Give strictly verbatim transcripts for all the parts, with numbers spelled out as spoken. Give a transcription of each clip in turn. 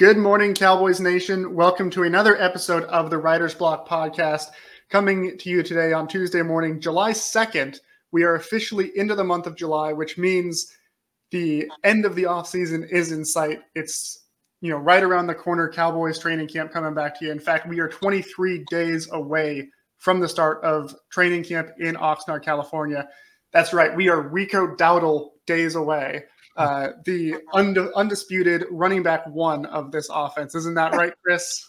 Good morning, Cowboys Nation. Welcome to another episode of the Writer's Block podcast, coming to you today on Tuesday morning, July second. We are officially into the month of July, which means the end of the offseason is in sight. It's, you know, right around the corner, Cowboys training camp coming back to you. In fact, we are twenty-three days away from the start of training camp in Oxnard, California. That's right. We are Rico Dowdle days away. Uh, the und- undisputed running back one of this offense. Isn't that right, Chris?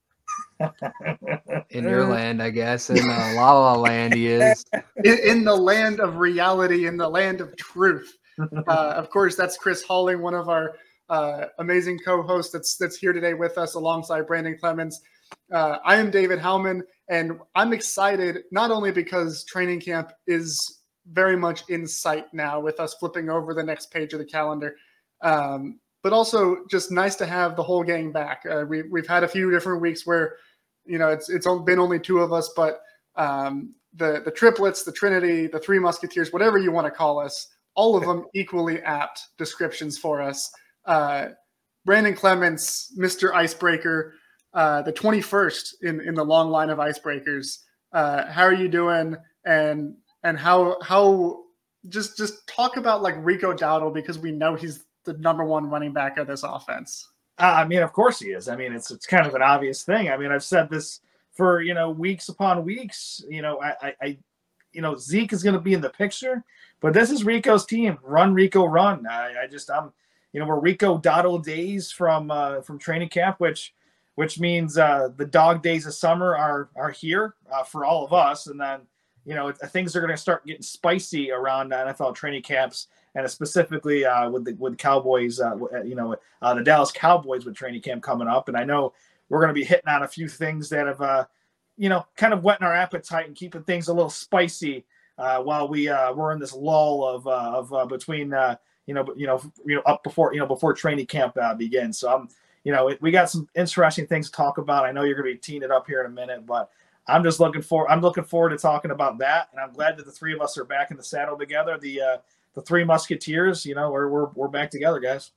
In your land, I guess. In uh, La La Land, he is. In, in the land of reality, in the land of truth. Uh, of course, that's Chris Halling, one of our uh, amazing co-hosts that's that's here today with us alongside Brandon Clemens. Uh, I am David Howman, and I'm excited not only because training camp is very much in sight now with us flipping over the next page of the calendar. Um, but also just nice to have the whole gang back. Uh, we, we've had a few different weeks where, you know, it's it's been only two of us, but um, the, the triplets, the Trinity, the Three Musketeers, whatever you want to call us, all of them equally apt descriptions for us. Uh, Brandon Clements, Mister Icebreaker, uh, the twenty-first in, in the long line of icebreakers. Uh, how are you doing? And And how how just just talk about like Rico Dowdle, because we know he's the number one running back of this offense. Uh, I mean, of course he is. I mean, it's it's kind of an obvious thing. I mean, I've said this for you know weeks upon weeks. You know, I, I, I you know Zeke is going to be in the picture, but this is Rico's team. Run, Rico, run. I, I just I'm you know we're Rico Dowdle days from uh, from training camp, which which means uh, the dog days of summer are are here uh, for all of us, and then. You know, things are going to start getting spicy around N F L training camps, and specifically uh, with the with Cowboys. Uh, you know, uh, the Dallas Cowboys with training camp coming up, and I know we're going to be hitting on a few things that have, uh, you know, kind of whetting our appetite and keeping things a little spicy uh, while we uh, we're in this lull of uh, of uh, between uh, you know you know you know up before you know before training camp uh, begins. So I'm you know we got some interesting things to talk about. I know you're going to be teeing it up here in a minute, but. I'm just looking for. I'm looking forward to talking about that, and I'm glad that the three of us are back in the saddle together. The uh, the Three Musketeers, you know, we're we're we're back together, guys.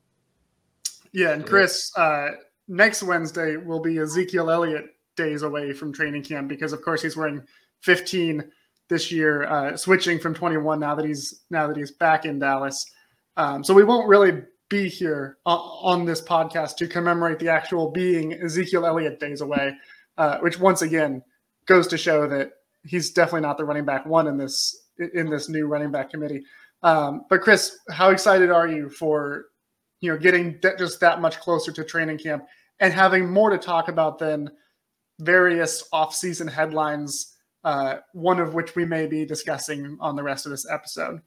Yeah, and Chris, uh, next Wednesday will be Ezekiel Elliott days away from training camp because, of course, he's wearing fifteen this year, uh, switching from twenty-one now that he's now that he's back in Dallas. Um, so we won't really be here on, on this podcast to commemorate the actual being Ezekiel Elliott days away. Uh, which once again goes to show that he's definitely not the running back one in this in this new running back committee. Um, but Chris, how excited are you for you know getting th- just that much closer to training camp and having more to talk about than various off-season headlines, uh, one of which we may be discussing on the rest of this episode?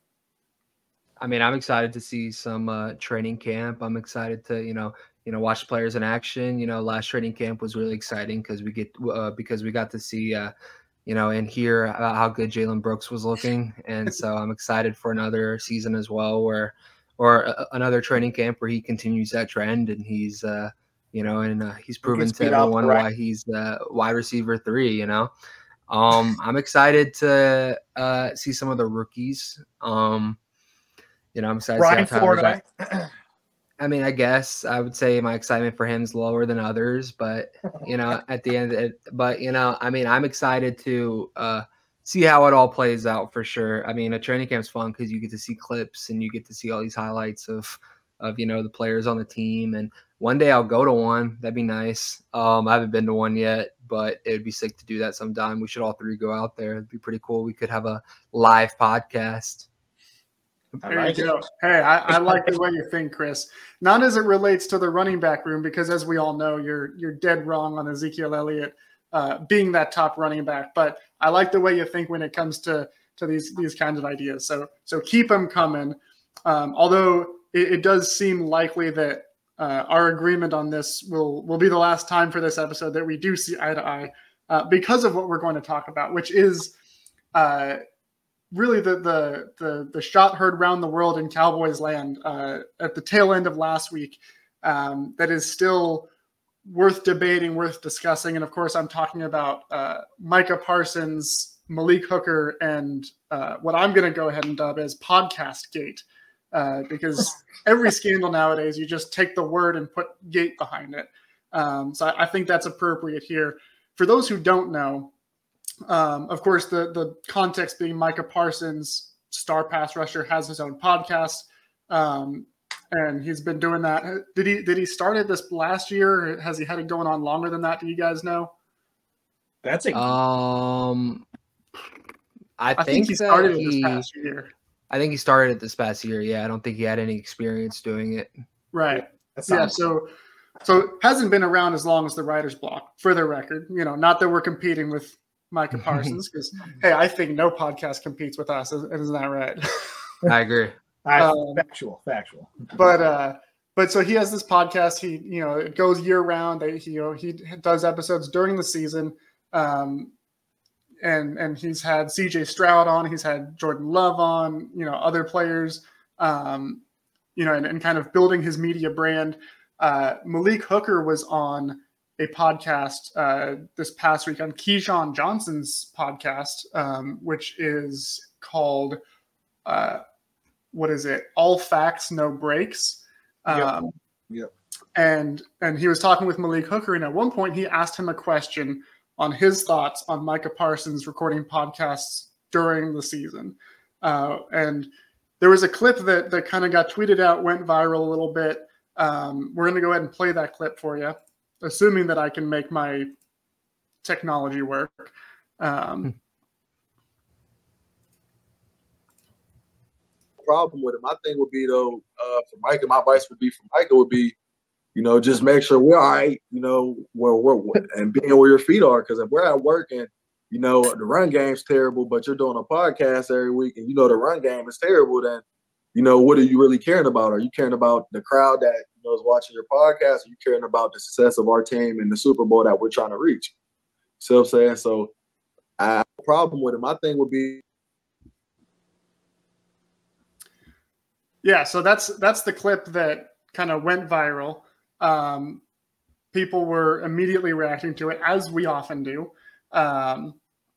I mean, I'm excited to see some uh, training camp. I'm excited to you know. You know, watch players in action. You know, last training camp was really exciting because we get uh, because we got to see, uh, you know, and hear about how good Jalen Brooks was looking, and so I'm excited for another season as well, where or uh, another training camp where he continues that trend, and he's, uh, you know, and uh, he's proven to everyone why he's uh, wide receiver three. You know, um, I'm excited to uh, see some of the rookies. Um, you know, I'm excited Brian to see how Tyler's Florida. I mean, I guess I would say my excitement for him is lower than others, but you know, at the end, it, but you know, I mean, I'm excited to uh, see how it all plays out for sure. I mean, a training camp's fun because you get to see clips and you get to see all these highlights of, of you know, the players on the team. And one day I'll go to one. That'd be nice. Um, I haven't been to one yet, but it'd be sick to do that sometime. We should all three go out there. It'd be pretty cool. We could have a live podcast. There like you go. It. Hey, I, I like the way you think, Chris. Not as it relates to the running back room, because as we all know, you're you're dead wrong on Ezekiel Elliott uh, being that top running back. But I like the way you think when it comes to to these these kinds of ideas. So so keep them coming. Um, although it, it does seem likely that uh, our agreement on this will will be the last time for this episode that we do see eye to eye uh, because of what we're going to talk about, which is. Uh, Really, the, the the the shot heard round the world in Cowboys land uh, at the tail end of last week um, that is still worth debating, worth discussing. And of course, I'm talking about uh, Micah Parsons, Malik Hooker, and uh, what I'm going to go ahead and dub as Podcast Gate. uh, because every scandal nowadays, you just take the word and put Gate behind it. Um, so I, I think that's appropriate here. For those who don't know, um, of course, the, the context being Micah Parsons, star pass rusher, has his own podcast. Um, and he's been doing that. Did he did he start it this last year? Or has he had it going on longer than that? Do you guys know? That's a Um, I, I think, think he that started it he, this past year. I think he started it this past year. Yeah, I don't think he had any experience doing it. Right. that Yeah. sounds So so hasn't been around as long as the writer's block, for the record. You know, not that we're competing with Micah Parsons, because hey, I think no podcast competes with us. Isn't that right? I agree. I, um, factual, factual. but uh but so he has this podcast. He you know it goes year round. They, he you know he does episodes during the season, um and and he's had C J Stroud on. He's had Jordan Love on. You know other players. Um, you know and, and kind of building his media brand. Uh, Malik Hooker was on a podcast uh, this past week on Keyshawn Johnson's podcast, um, which is called. Uh, what is it? All Facts, No Breaks. Um, Yep. Yep. And and he was talking with Malik Hooker, and at one point he asked him a question on his thoughts on Micah Parsons recording podcasts during the season. Uh, and there was a clip that that kind of got tweeted out, went viral a little bit. Um, we're going to go ahead and play that clip for you, assuming that I can make my technology work. Um, problem with it. My thing would be though, uh, for Micah, my advice would be for Micah would be, you know, just make sure we're all right, you know, where we're and being where your feet are. Because if we're at work and you know the run game's terrible, but you're doing a podcast every week and you know the run game is terrible, then you know what are you really caring about? Are you caring about the crowd that you know is watching your podcast? Are you caring about the success of our team and the Super Bowl that we're trying to reach? See what I'm saying? So I have a problem with it. My thing would be. Yeah, so that's that's the clip that kind of went viral. Um, people were immediately reacting to it, as we often do. Um,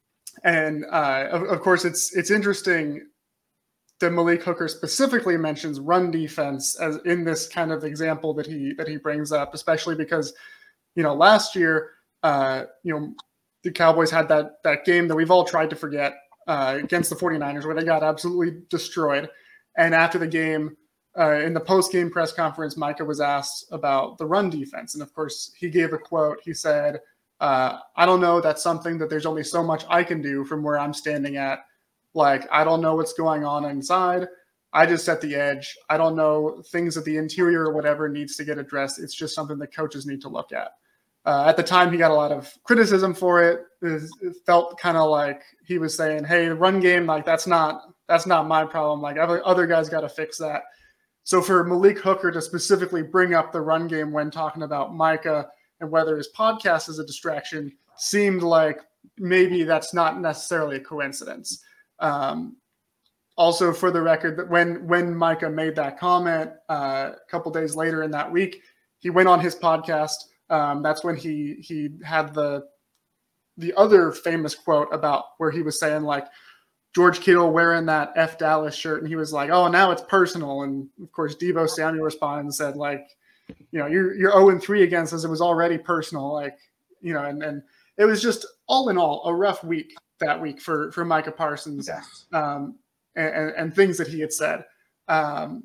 and uh, of, of course, it's it's interesting that Malik Hooker specifically mentions run defense as in this kind of example that he that he brings up, especially because you know last year, uh, you know, the Cowboys had that that game that we've all tried to forget uh, against the 49ers where they got absolutely destroyed. And after the game, uh, in the post-game press conference, Micah was asked about the run defense. And, of course, he gave a quote. He said, uh, I don't know. That's something that there's only so much I can do from where I'm standing at. Like, I don't know what's going on inside. I just set the edge. I don't know things at the interior or whatever needs to get addressed. It's just something that coaches need to look at. Uh, at the time, he got a lot of criticism for it. It, it felt kind of like he was saying, hey, the run game, like, that's not – That's not my problem. Like other other guys got to fix that. So for Malik Hooker to specifically bring up the run game when talking about Micah and whether his podcast is a distraction seemed like maybe that's not necessarily a coincidence. Um, also, for the record, that when when Micah made that comment uh, a couple days later in that week, he went on his podcast. Um, that's when he he had the the other famous quote about where he was saying like. George Kittle wearing that F Dallas shirt, and he was like, "Oh, now it's personal." And of course, Deebo Samuel responded and said, "Like, you know, you're you're zero and three against us. It was already personal, like, you know." And and it was just all in all a rough week that week for for Micah Parsons, Yes. um, and, and and things that he had said. Um,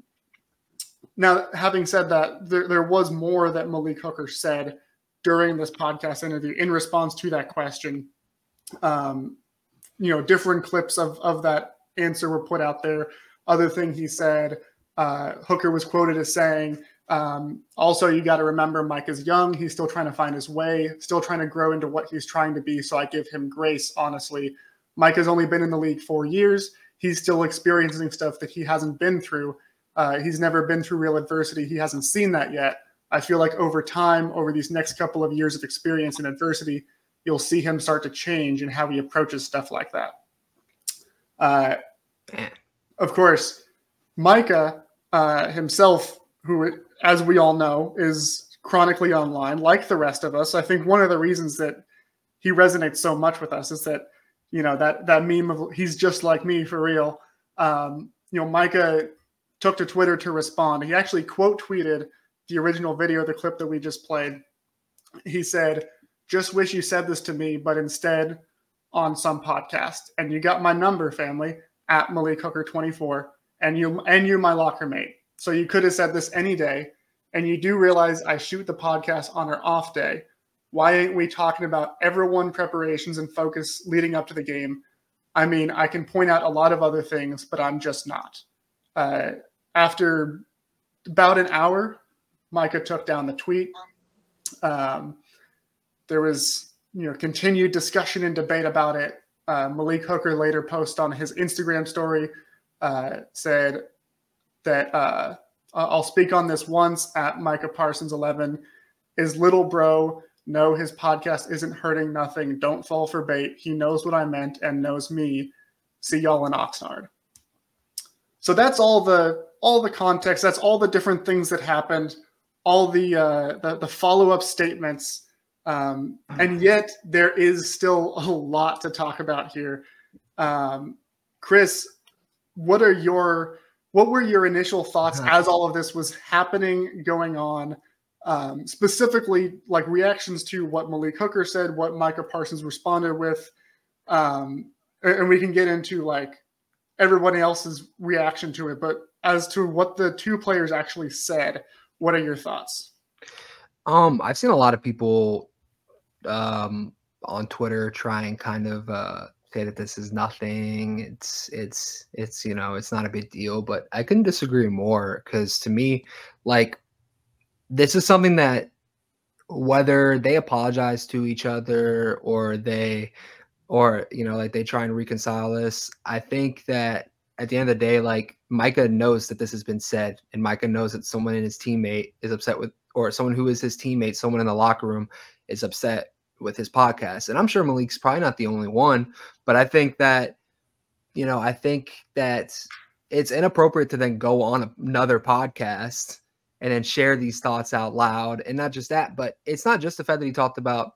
now, having said that, there there was more that Malik Hooker said during this podcast interview in response to that question. Um, you know, different clips of, of that answer were put out there. Other thing he said, uh, Hooker was quoted as saying, um, also, you got to remember Mike is young. He's still trying to find his way, still trying to grow into what he's trying to be. So I give him grace, honestly. Mike has only been in the league four years. He's still experiencing stuff that he hasn't been through. Uh, he's never been through real adversity. He hasn't seen that yet. I feel like over time, over these next couple of years of experience and adversity, you'll see him start to change in how he approaches stuff like that. Uh, of course, Micah uh, himself, who, as we all know, is chronically online, like the rest of us. I think one of the reasons that he resonates so much with us is that, you know, that that meme of he's just like me for real. Um, you know, Micah took to Twitter to respond. He actually quote tweeted the original video, the clip that we just played. He said, "Just wish you said this to me, but instead on some podcast. And you got my number, family, at Malik Hooker twenty-four, and you and you my locker mate. So you could have said this any day. And you do realize I shoot the podcast on our off day. Why ain't we talking about everyone preparations and focus leading up to the game? I mean, I can point out a lot of other things, but I'm just not." Uh, after about an hour, Micah took down the tweet. Um, there was, you know, continued discussion and debate about it. Uh, Malik Hooker later posted on his Instagram story, uh, said that uh, I'll speak on this once at Micah Parsons eleven. Is little bro. No, his podcast isn't hurting nothing. Don't fall for bait. He knows what I meant and knows me. See y'all in Oxnard. So that's all the all the context. That's all the different things that happened. All the uh, the, the follow up statements. Um, and yet there is still a lot to talk about here. Um, Chris, what are your what were your initial thoughts as all of this was happening, going on? Um, specifically, like reactions to what Malik Hooker said, what Micah Parsons responded with, um, and, and we can get into like everybody else's reaction to it. But as to what the two players actually said, what are your thoughts? Um, I've seen a lot of people um, on Twitter try and kind of uh, say that this is nothing. It's it's it's you know it's not a big deal. But I couldn't disagree more, because to me, like, this is something that whether they apologize to each other or they, or, you know, like they try and reconcile this, I think that at the end of the day, like Micah knows that this has been said, and Micah knows that someone in his teammate is upset with, or someone who is his teammate, someone in the locker room is upset with his podcast. And I'm sure Malik's probably not the only one, but I think that, you know, I think that it's inappropriate to then go on another podcast and then share these thoughts out loud. And not just that, but it's not just the fact that he talked about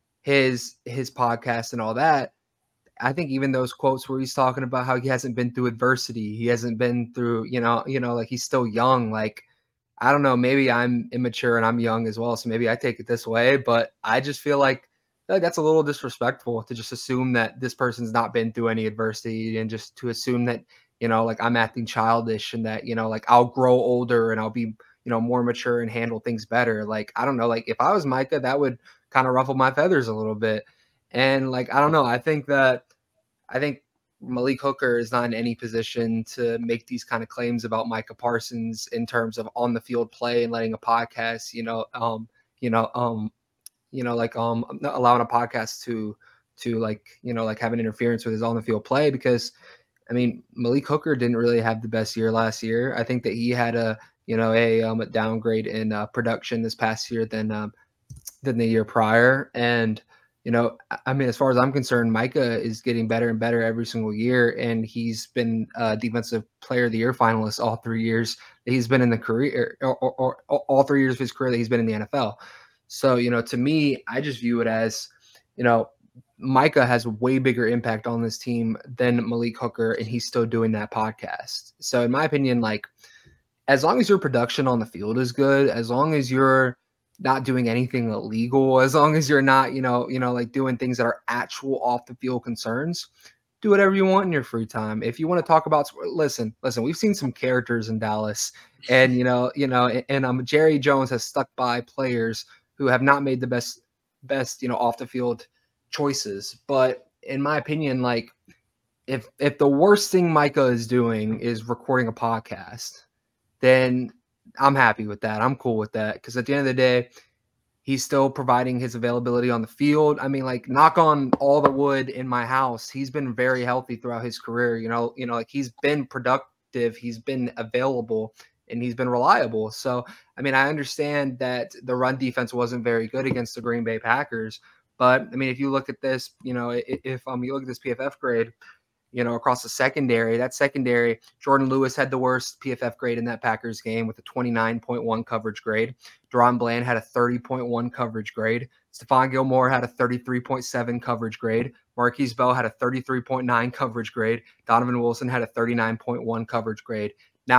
his his podcast and all that. I think even those quotes where he's talking about how he hasn't been through adversity, he hasn't been through, you know, you know, like he's still young. Like, I don't know, maybe I'm immature and I'm young as well, so maybe I take it this way, but I just feel like, like that's a little disrespectful to just assume that this person's not been through any adversity, and just to assume that, you know, like I'm acting childish and that, you know, like I'll grow older and I'll be, you know, more mature and handle things better. Like, I don't know, like if I was Micah, that would kind of ruffle my feathers a little bit. And like, I don't know, I think that, I think Malik Hooker is not in any position to make these kind of claims about Micah Parsons in terms of on the field play and letting a podcast, you know, um, you know, um, you know, like um, allowing a podcast to, to like, you know, like have an interference with his on the field play. Because I mean, Malik Hooker didn't really have the best year last year. I think that he had a, you know, a, um, a downgrade in uh, production this past year than um, than the year prior. And, you know, I mean, as far as I'm concerned, Micah is getting better and better every single year. And he's been uh, Defensive Player of the Year finalist all three years that he's been in the career, or, or, or, or all three years of his career that he's been in the N F L. So, you know, to me, I just view it as, you know, Micah has a way bigger impact on this team than Malik Hooker, and he's still doing that podcast. So in my opinion, like, as long as your production on the field is good, as long as you're not doing anything illegal, as long as you're not, you know, you know, like doing things that are actual off the field concerns, do whatever you want in your free time. If you want to talk about, listen, listen, we've seen some characters in Dallas, and, you know, you know, and, and um, Jerry Jones has stuck by players who have not made the best, best, you know, off the field choices. But in my opinion, like if, if the worst thing Micah is doing is recording a podcast, then I'm happy with that. I'm cool with that. Because at the end of the day, he's still providing his availability on the field. I mean, like, knock on all the wood in my house, he's been very healthy throughout his career. You know, you know, like he's been productive, he's been available, and he's been reliable. So, I mean, I understand that the run defense wasn't very good against the Green Bay Packers. But I mean, if you look at this, you know, if, if um you look at this P F F grade, you know, across the secondary, that secondary, Jordan Lewis had the worst P F F grade in that Packers game with a twenty-nine point one coverage grade. Deron Bland had a thirty point one coverage grade. Stephon Gilmore had a thirty-three point seven coverage grade. Marquise Bell had a thirty-three point nine coverage grade. Donovan Wilson had a thirty-nine point one coverage grade. Now,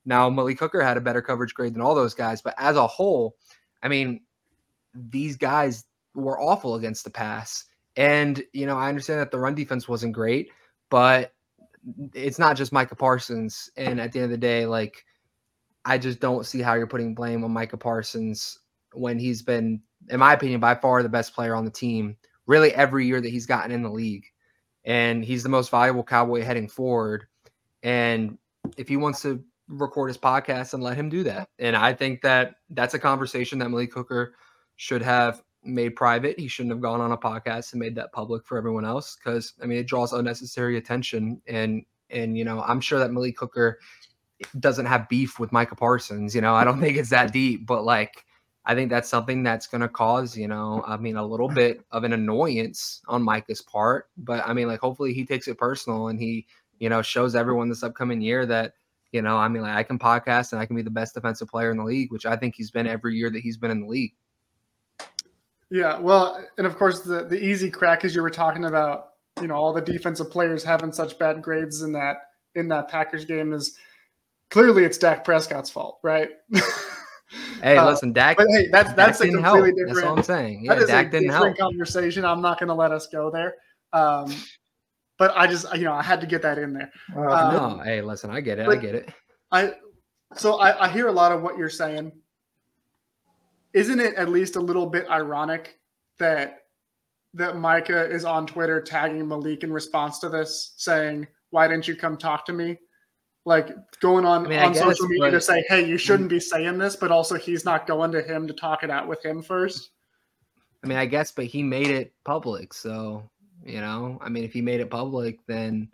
Now, Malik Hooker had a better coverage grade than all those guys, but as a whole, I mean, these guys were awful against the pass. And, you know, I understand that the run defense wasn't great, but it's not just Micah Parsons. And at the end of the day, like, I just don't see how you're putting blame on Micah Parsons when he's been, in my opinion, by far the best player on the team, really every year that he's gotten in the league. And he's the most valuable Cowboy heading forward. And if he wants to record his podcast, and let him do that. And I think that that's a conversation that Malik Hooker should have made private. He shouldn't have gone on a podcast and made that public for everyone else, because I mean it draws unnecessary attention. And and you know, I'm sure that Malik Hooker doesn't have beef with Micah Parsons. You know, I don't think it's that deep, but like I think that's something that's going to cause, you know, I mean, a little bit of an annoyance on Micah's part. But I mean, like, hopefully he takes it personal and he, you know, shows everyone this upcoming year that, you know, I mean, like, I can podcast and I can be the best defensive player in the league, which I think he's been every year that he's been in the league. Yeah, well, and of course, the, the easy crack is you were talking about, you know, all the defensive players having such bad grades in that in that Packers game is clearly it's Dak Prescott's fault, right? Hey, uh, listen, Dak. But hey, that's that's Dak a didn't completely help. different. That's all I'm saying. Yeah, that is Dak a didn't different help. conversation. I'm not going to let us go there. Um, but I just, you know, I had to get that in there. Uh, Um, No, hey, listen, I get it. I but- get it. I so I, I hear a lot of what you're saying. Isn't it at least a little bit ironic that that Micah is on Twitter tagging Malik in response to this, saying, "Why didn't you come talk to me?" Like going on, I mean, I on guess, social media to but- say, "Hey, you shouldn't be saying this," but also he's not going to him to talk it out with him first. I mean, I guess, but he made it public. So, you know, I mean, if he made it public, then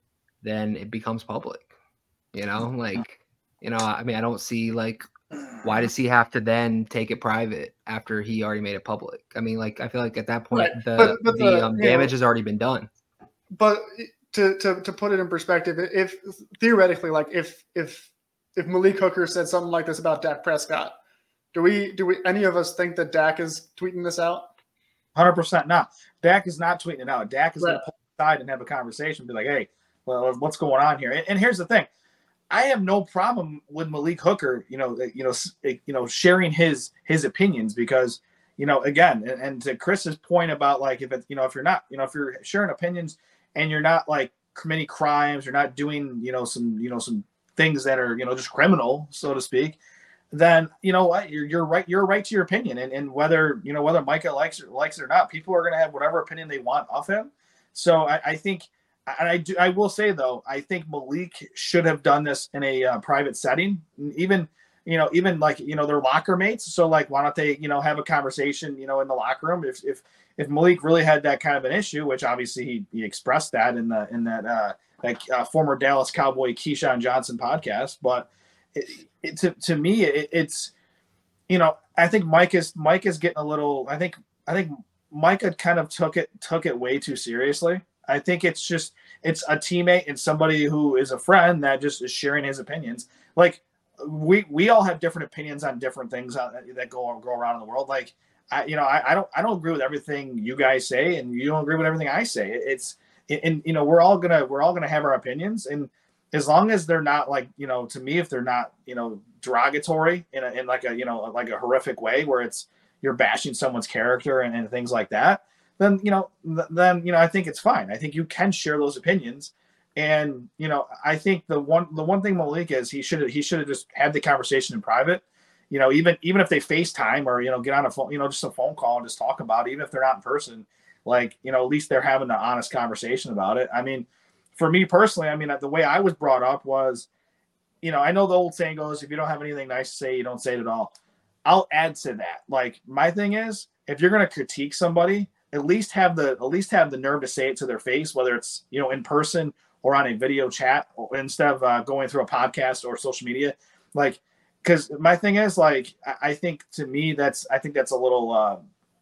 then it becomes public. You know, like, you know, I mean, I don't see, like, why does he have to then take it private after he already made it public? I mean, like, I feel like at that point, Right, the, but- but the, the- um, you know- damage has already been done. But to, to to put it in perspective, if theoretically, like if if if Malik Hooker said something like this about Dak Prescott, do we do we any of us think that Dak is tweeting this out? one hundred percent not. Dak is not tweeting it out. Dak is Right. going to pull aside and have a conversation, be like, hey, well, what's going on here? And, and here's the thing. I have no problem with Malik Hooker, you know, you know, you know, sharing his his opinions because, you know, again, and, and to Chris's point about like if it, you know, if you're not, you know, if you're sharing opinions and you're not like committing crimes, you're not doing, you know, some, you know, some things that are, you know, just criminal, so to speak, then you know what, you're you're right, you're right to your opinion, and and whether you know whether Micah likes it, likes it or not, people are going to have whatever opinion they want of him. So I, I think. And I do. I will say though, I think Malik should have done this in a uh, private setting, even you know, even like you know, their locker mates. So like, why don't they you know have a conversation you know in the locker room? If if if Malik really had that kind of an issue, which obviously he, he expressed that in the in that uh, like uh, former Dallas Cowboy Keyshawn Johnson podcast, but it, it, to to me it, it's you know I think Mike is Mike is getting a little. I think I think Micah kind of took it took it way too seriously. I think it's just it's a teammate and somebody who is a friend that just is sharing his opinions. Like we we all have different opinions on different things that go go around in the world. Like I you know I, I don't I don't agree with everything you guys say, and you don't agree with everything I say. It's and you know we're all gonna we're all gonna have our opinions, and as long as they're not like you know to me if they're not you know derogatory in a, in like a you know like a horrific way where it's you're bashing someone's character and, and things like that. Then, you know, then, you know, I think it's fine. I think you can share those opinions. And, you know, I think the one, the one thing Malik is he should have, he should have just had the conversation in private, you know, even, even if they FaceTime or, you know, get on a phone, you know, just a phone call and just talk about it, even if they're not in person, like, you know, at least they're having an honest conversation about it. I mean, for me personally, I mean, the way I was brought up was, you know, I know the old saying goes, if you don't have anything nice to say, you don't say it at all. I'll add to that. Like my thing is, if you're going to critique somebody, at least have the at least have the nerve to say it to their face, whether it's you know in person or on a video chat, or instead of uh, going through a podcast or social media. Like, because my thing is like I, I think to me that's I think that's a little. Uh,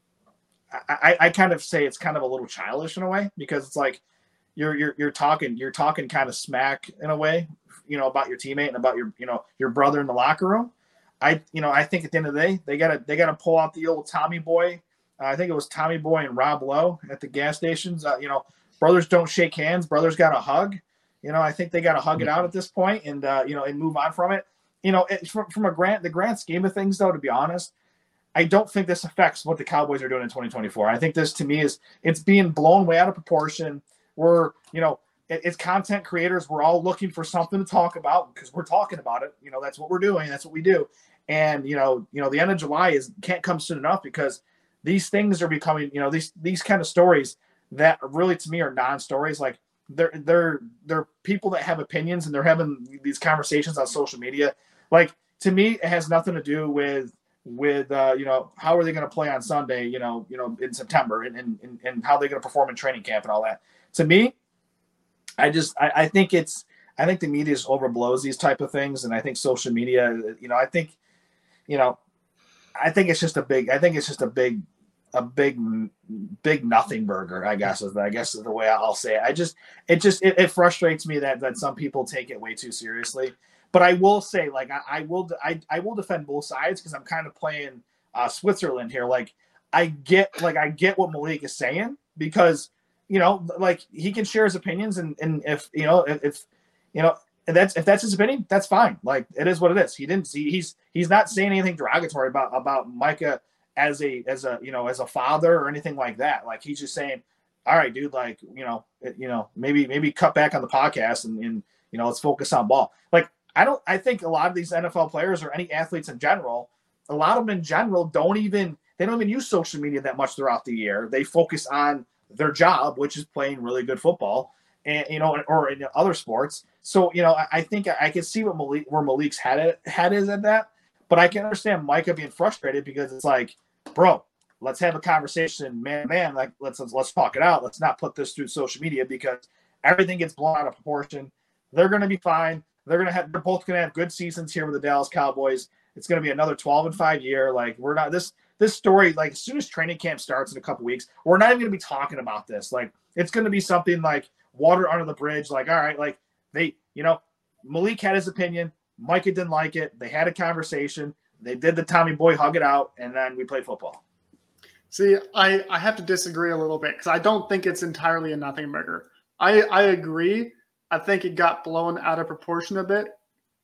I I kind of say it's kind of a little childish in a way because it's like you're you're you're talking you're talking kind of smack in a way, you know, about your teammate and about your you know your brother in the locker room. I you know I think at the end of the day they gotta they gotta pull out the old Tommy Boy. I think it was Tommy Boy and Rob Lowe at the gas stations. Uh, you know, brothers don't shake hands. Brothers got to hug. You know, I think they got to hug it out at this point and, uh, you know, and move on from it. you know, it, from, from a grand, the grand scheme of things, though, to be honest, I don't think this affects what the Cowboys are doing in twenty twenty-four. I think this, to me, is it's being blown way out of proportion. We're, you know, it, it's content creators. We're all looking for something to talk about because we're talking about it. You know, that's what we're doing. That's what we do. And, you know, you know, the end of July is can't come soon enough because these things are becoming, you know, these these kind of stories that really, to me, are non-stories. Like they're they're they're people that have opinions and they're having these conversations on social media. Like, to me, it has nothing to do with with uh, you know, how are they going to play on Sunday, you know, you know, in September, and and and how they're going to perform in training camp and all that. To me, I just I, I think it's I think the media just overblows these type of things, and I think social media, you know, I think, you know, I think it's just a big I think it's just a big a big big nothing burger, I guess is the, I guess is the way I'll say it. I just it just it, it frustrates me that that some people take it way too seriously. But I will say, like, I, I will I, I will defend both sides because I'm kind of playing uh, Switzerland here. Like, I get like I get what Malik is saying because, you know, like he can share his opinions, and, and if you know if, if you know if that's if that's his opinion, that's fine. Like, it is what it is. He didn't see he's he's not saying anything derogatory about about Micah as a as a you know as a father or anything like that. Like, he's just saying, all right, dude, like, you know it, you know maybe maybe cut back on the podcast and, and you know let's focus on ball. Like, I don't. I think a lot of these N F L players or any athletes in general, a lot of them in general don't even they don't even use social media that much throughout the year. They focus on their job, which is playing really good football, and you know, or in other sports. So you know, I, I think I, I can see what Malik, where Malik's head it, head is at that, but I can understand Micah being frustrated because it's like, bro, let's have a conversation, man, man. Like, let's let's, let's talk it out. Let's not put this through social media because everything gets blown out of proportion. They're going to be fine. They're gonna have. They're both gonna have good seasons here with the Dallas Cowboys. It's gonna be another twelve and five year. Like, we're not this this story. Like, as soon as training camp starts in a couple weeks, we're not even gonna be talking about this. Like, it's gonna be something like water under the bridge. Like, all right, like they, you know, Malik had his opinion. Micah didn't like it. They had a conversation. They did the Tommy Boy hug it out, and then we played football. See, I I have to disagree a little bit because I don't think it's entirely a nothing burger. I I agree. I think it got blown out of proportion a bit,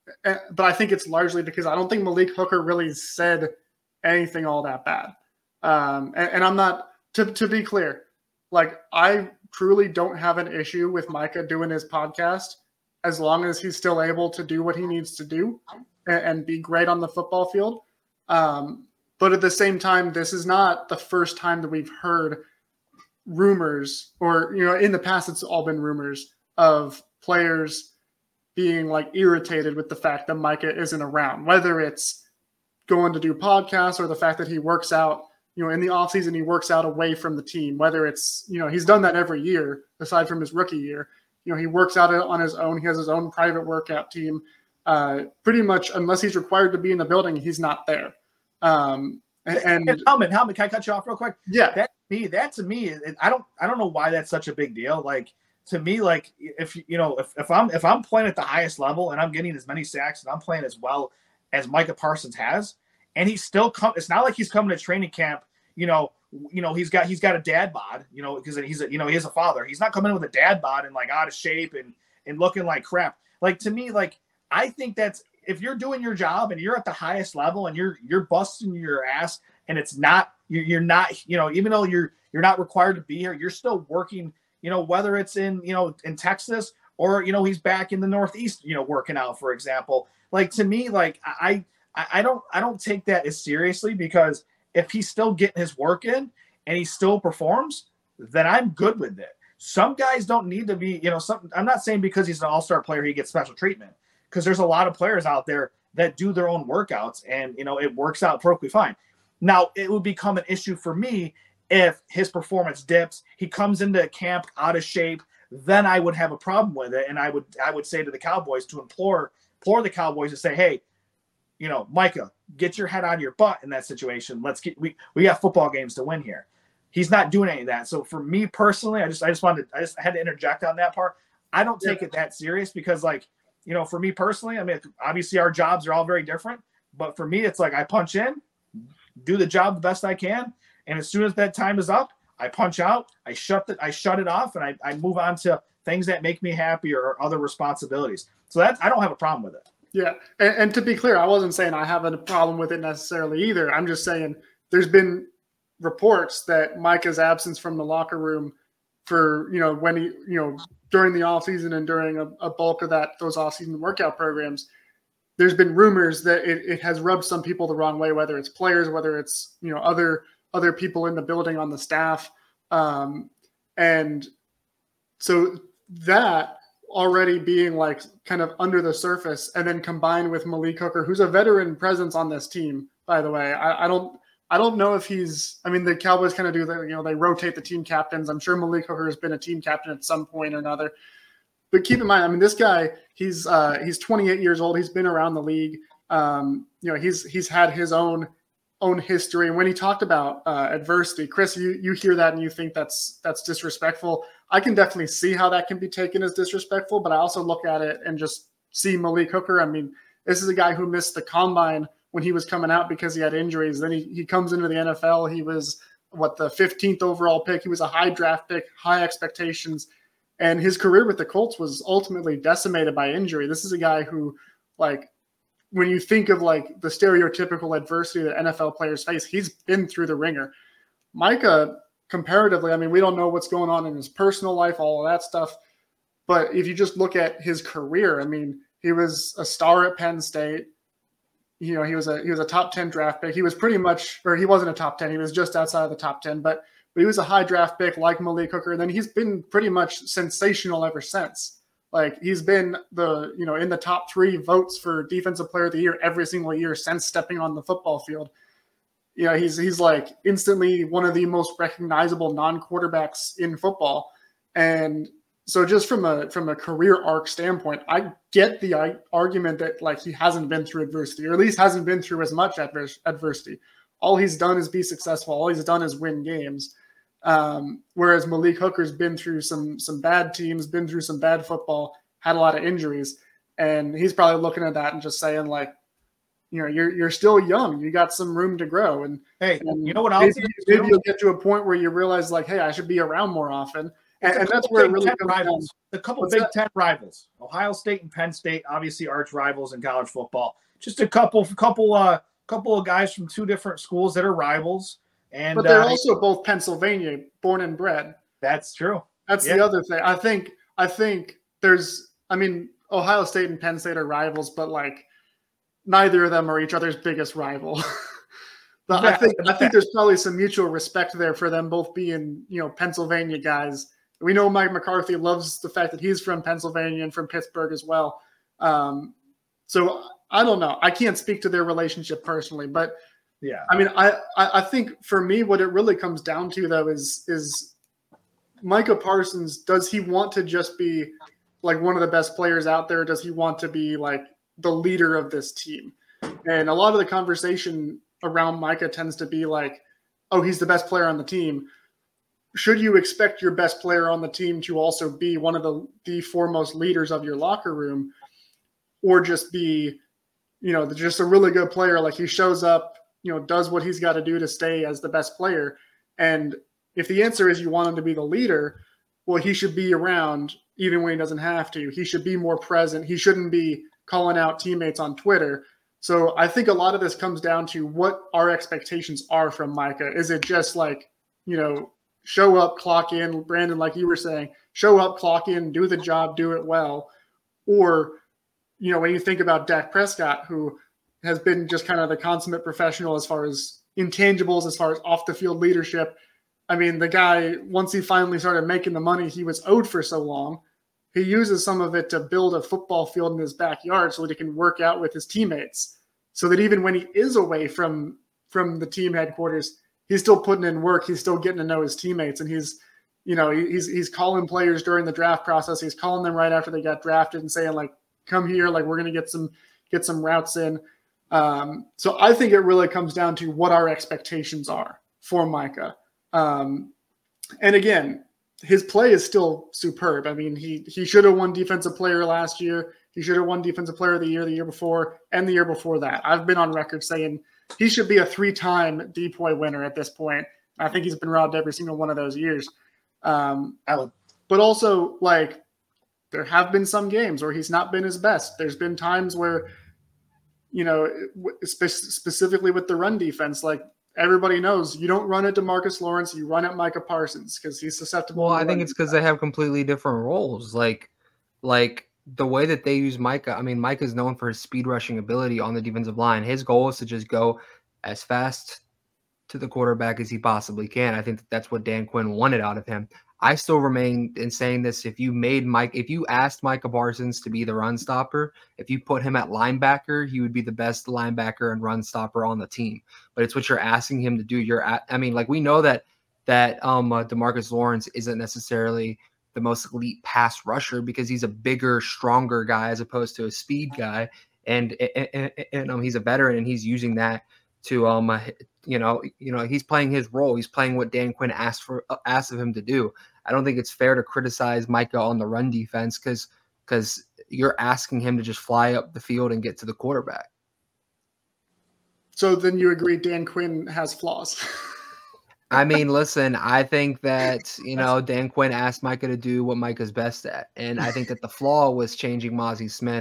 but I think it's largely because I don't think Malik Hooker really said anything all that bad. Um, and, and I'm not, to, to be clear, like, I truly don't have an issue with Micah doing his podcast as long as he's still able to do what he needs to do and, and be great on the football field. Um, but at the same time, this is not the first time that we've heard rumors, or, you know, in the past, it's all been rumors of players being like irritated with the fact that Micah isn't around, whether it's going to do podcasts or the fact that he works out, you know, in the offseason, he works out away from the team, whether it's, you know, he's done that every year, aside from his rookie year, you know, he works out on his own. He has his own private workout team. Uh, pretty much, unless he's required to be in the building, he's not there. Um, and, and Helmet, Helmet, can I cut you off real quick? Yeah. That me, that to me, I don't, I don't know why that's such a big deal. Like, to me, like, if you know, if, if I'm if I'm playing at the highest level and I'm getting as many sacks and I'm playing as well as Micah Parsons has, and he's still come, it's not like he's coming to training camp, you know, you know, he's got he's got a dad bod, you know, because he's a, you know, he has a father. He's not coming in with a dad bod and like out of shape and and looking like crap. Like, to me, like, I think that's, if you're doing your job and you're at the highest level and you're you're busting your ass and it's not you're, you're not, you know, even though you're you're not required to be here, you're still working. You know, whether it's in, you know, in Texas or, you know, he's back in the Northeast, you know, working out, for example. Like, to me, like, I, I don't, I don't take that as seriously because if he's still getting his work in and he still performs, then I'm good with it. Some guys don't need to be, you know, some, I'm not saying because he's an all-star player, he gets special treatment, because there's a lot of players out there that do their own workouts and, you know, it works out perfectly fine. Now, it would become an issue for me if his performance dips, he comes into camp out of shape, then I would have a problem with it. And I would I would say to the Cowboys to implore, implore the Cowboys to say, hey, you know, Micah, get your head out of your butt in that situation. Let's get we we got football games to win here. He's not doing any of that. So for me personally, I just I just wanted to, I just had to interject on that part. I don't take yeah. it that serious because, like, you know, for me personally, I mean, obviously our jobs are all very different, but for me, it's like I punch in, do the job the best I can. And as soon as that time is up, I punch out, I shut the, I shut it off, and I, I move on to things that make me happy or other responsibilities. So that I don't have a problem with it. Yeah, and, and to be clear, I wasn't saying I have a problem with it necessarily either. I'm just saying there's been reports that Micah's absence from the locker room for, you know, when he, you know, during the offseason and during a, a bulk of that, those offseason workout programs, there's been rumors that it, it has rubbed some people the wrong way, whether it's players, whether it's, you know, other, other people in the building on the staff. Um, and so that already being like kind of under the surface, and then combined with Malik Hooker, who's a veteran presence on this team, by the way. I, I don't I don't know if he's, I mean, the Cowboys kind of do that, you know, they rotate the team captains. I'm sure Malik Hooker has been a team captain at some point or another. But keep in mind, I mean, this guy, he's uh, he's twenty-eight years old. He's been around the league. Um, you know, he's he's had his own own history. And when he talked about uh, adversity, Chris, you you hear that and you think that's that's disrespectful. I can definitely see how that can be taken as disrespectful, but I also look at it and just see Malik Hooker. I mean, this is a guy who missed the combine when he was coming out because he had injuries. Then he, he comes into the N F L. He was, what, the fifteenth overall pick. He was a high draft pick, high expectations. And his career with the Colts was ultimately decimated by injury. This is a guy who, like, when you think of, like, the stereotypical adversity that N F L players face, he's been through the ringer. Micah, comparatively, I mean, we don't know what's going on in his personal life, all of that stuff. But if you just look at his career, I mean, he was a star at Penn State. You know, he was a he was a top ten draft pick. He was pretty much, or he wasn't a top ten. He was just outside of the top ten, but but he was a high draft pick like Malik Hooker. And then he's been pretty much sensational ever since. Like, he's been the, you know, in the top three votes for Defensive Player of the Year every single year since stepping on the football field. You know, he's he's like instantly one of the most recognizable non-quarterbacks in football. And so just from a from a career arc standpoint, I get the argument that, like, he hasn't been through adversity, or at least hasn't been through as much adver- adversity. All he's done is be successful. All he's done is win games. Um, whereas Malik Hooker's been through some some bad teams, been through some bad football, had a lot of injuries, and he's probably looking at that and just saying, like, you know, you're you're still young. You got some room to grow. And hey, and you know what maybe, else? Maybe you'll get to a point where you realize, like, hey, I should be around more often. And, and that's where it really comes rivals. down. A couple What's Big that? Ten rivals, Ohio State and Penn State, obviously arch rivals in college football. Just a couple, couple, uh, couple of guys from two different schools that are rivals. And but they're uh, also both Pennsylvania, born and bred. That's true. That's yeah. the other thing. I think. I think there's. I mean, Ohio State and Penn State are rivals, but, like, neither of them are each other's biggest rival. But yeah, I think I think there's probably some mutual respect there for them both being, you know, Pennsylvania guys. We know Mike McCarthy loves the fact that he's from Pennsylvania and from Pittsburgh as well. Um, so I don't know. I can't speak to their relationship personally, but yeah, I mean, I, I think for me, what it really comes down to, though, is is Micah Parsons. Does he want to just be, like, one of the best players out there? Or does he want to be, like, the leader of this team? And a lot of the conversation around Micah tends to be like, oh, he's the best player on the team. Should you expect your best player on the team to also be one of the, the foremost leaders of your locker room, or just be, you know, just a really good player? Like, he shows up, you know, does what he's got to do to stay as the best player. And if the answer is you want him to be the leader, well, he should be around even when he doesn't have to. He should be more present. He shouldn't be calling out teammates on Twitter. So I think a lot of this comes down to what our expectations are from Micah. Is it just like, you know, show up, clock in, Brandon, like you were saying, show up, clock in, do the job, do it well? Or, you know, when you think about Dak Prescott, who has been just kind of the consummate professional as far as intangibles, as far as off the field leadership. I mean, the guy, once he finally started making the money he was owed for so long, he uses some of it to build a football field in his backyard so that he can work out with his teammates. So that even when he is away from, from the team headquarters, he's still putting in work. He's still getting to know his teammates. And he's, you know, he's, he's calling players during the draft process. He's calling them right after they got drafted and saying, like, come here, like, we're going to get some, get some routes in. Um, so I think it really comes down to what our expectations are for Micah. Um, and again, his play is still superb. I mean, he he should have won Defensive Player last year. He should have won Defensive Player of the Year the year before and the year before that. I've been on record saying he should be a three-time D P O Y winner at this point. I think he's been robbed every single one of those years. Um, but also, like, there have been some games where he's not been his best. There's been times where, you know, spe- specifically with the run defense, like everybody knows you don't run at DeMarcus Lawrence, you run at Micah Parsons because he's susceptible. Well, I think it's because they have completely different roles. Like, like the way that they use Micah. I mean, Micah is known for his speed rushing ability on the defensive line. His goal is to just go as fast to the quarterback as he possibly can. I think that that's what Dan Quinn wanted out of him. I still remain in saying this. If you made Mike, if you asked Micah Parsons to be the run stopper, if you put him at linebacker, he would be the best linebacker and run stopper on the team. But it's what you're asking him to do. You're at, I mean, like we know that that um uh, DeMarcus Lawrence isn't necessarily the most elite pass rusher because he's a bigger, stronger guy as opposed to a speed guy, and and, and, and um, he's a veteran and he's using that to um uh, you know you know he's playing his role. He's playing what Dan Quinn asked for uh, asked of him to do. I don't think it's fair to criticize Micah on the run defense because because you're asking him to just fly up the field and get to the quarterback. So then you agree Dan Quinn has flaws. I mean, listen, I think that, you know, Dan Quinn asked Micah to do what Micah's best at. And I think that the flaw was changing Mazi Smith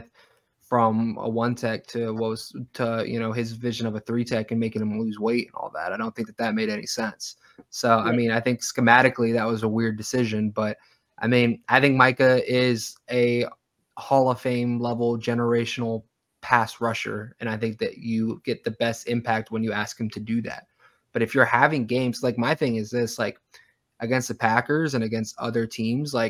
from a one tech to what was to, you know, his vision of a three tech and making him lose weight and all that. I don't think that that made any sense. So, I mean, I think schematically that was a weird decision, but I mean, I think Micah is a Hall of Fame level generational pass rusher. And I think that you get the best impact when you ask him to do that. But if you're having games, like my thing is this, like against the Packers and against other teams, like,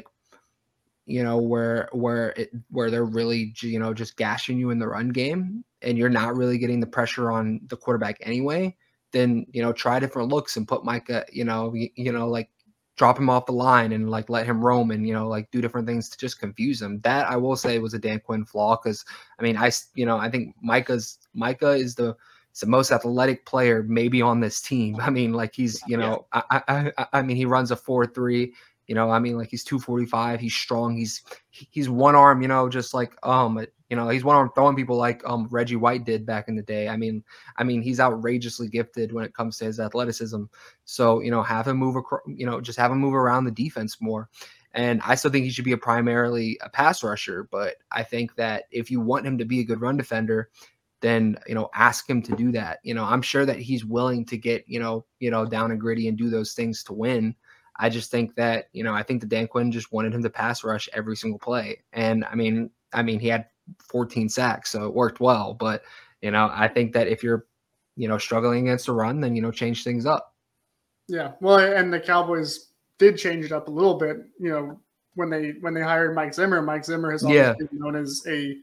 you know, where where it, where they're really, you know, just gashing you in the run game and you're not really getting the pressure on the quarterback anyway, then, you know, try different looks and put Micah, you know, you, you know, like drop him off the line and like let him roam and, you know, like do different things to just confuse him. That I will say was a Dan Quinn flaw because, I mean, I, you know, I think Micah's Micah is the It's the most athletic player maybe on this team. I mean, like he's, you know, yeah. I, I, I mean, he runs a four three, you know, I mean, like he's two forty-five. He's strong. He's, he's one arm, you know, just like, um, you know, he's one arm throwing people like um Reggie White did back in the day. I mean, I mean, he's outrageously gifted when it comes to his athleticism. So, you know, have him move across, you know, just have him move around the defense more. And I still think he should be a primarily a pass rusher. But I think that if you want him to be a good run defender, then, you know, ask him to do that. You know, I'm sure that he's willing to get, you know, you know, down and gritty and do those things to win. I just think that, you know, I think that Dan Quinn just wanted him to pass rush every single play. And I mean, I mean, he had fourteen sacks, so it worked well. But, you know, I think that if you're, you know, struggling against a run, then, you know, change things up. Yeah. Well, and the Cowboys did change it up a little bit, you know, when they, when they hired Mike Zimmer. Mike Zimmer has always yeah. been known as a,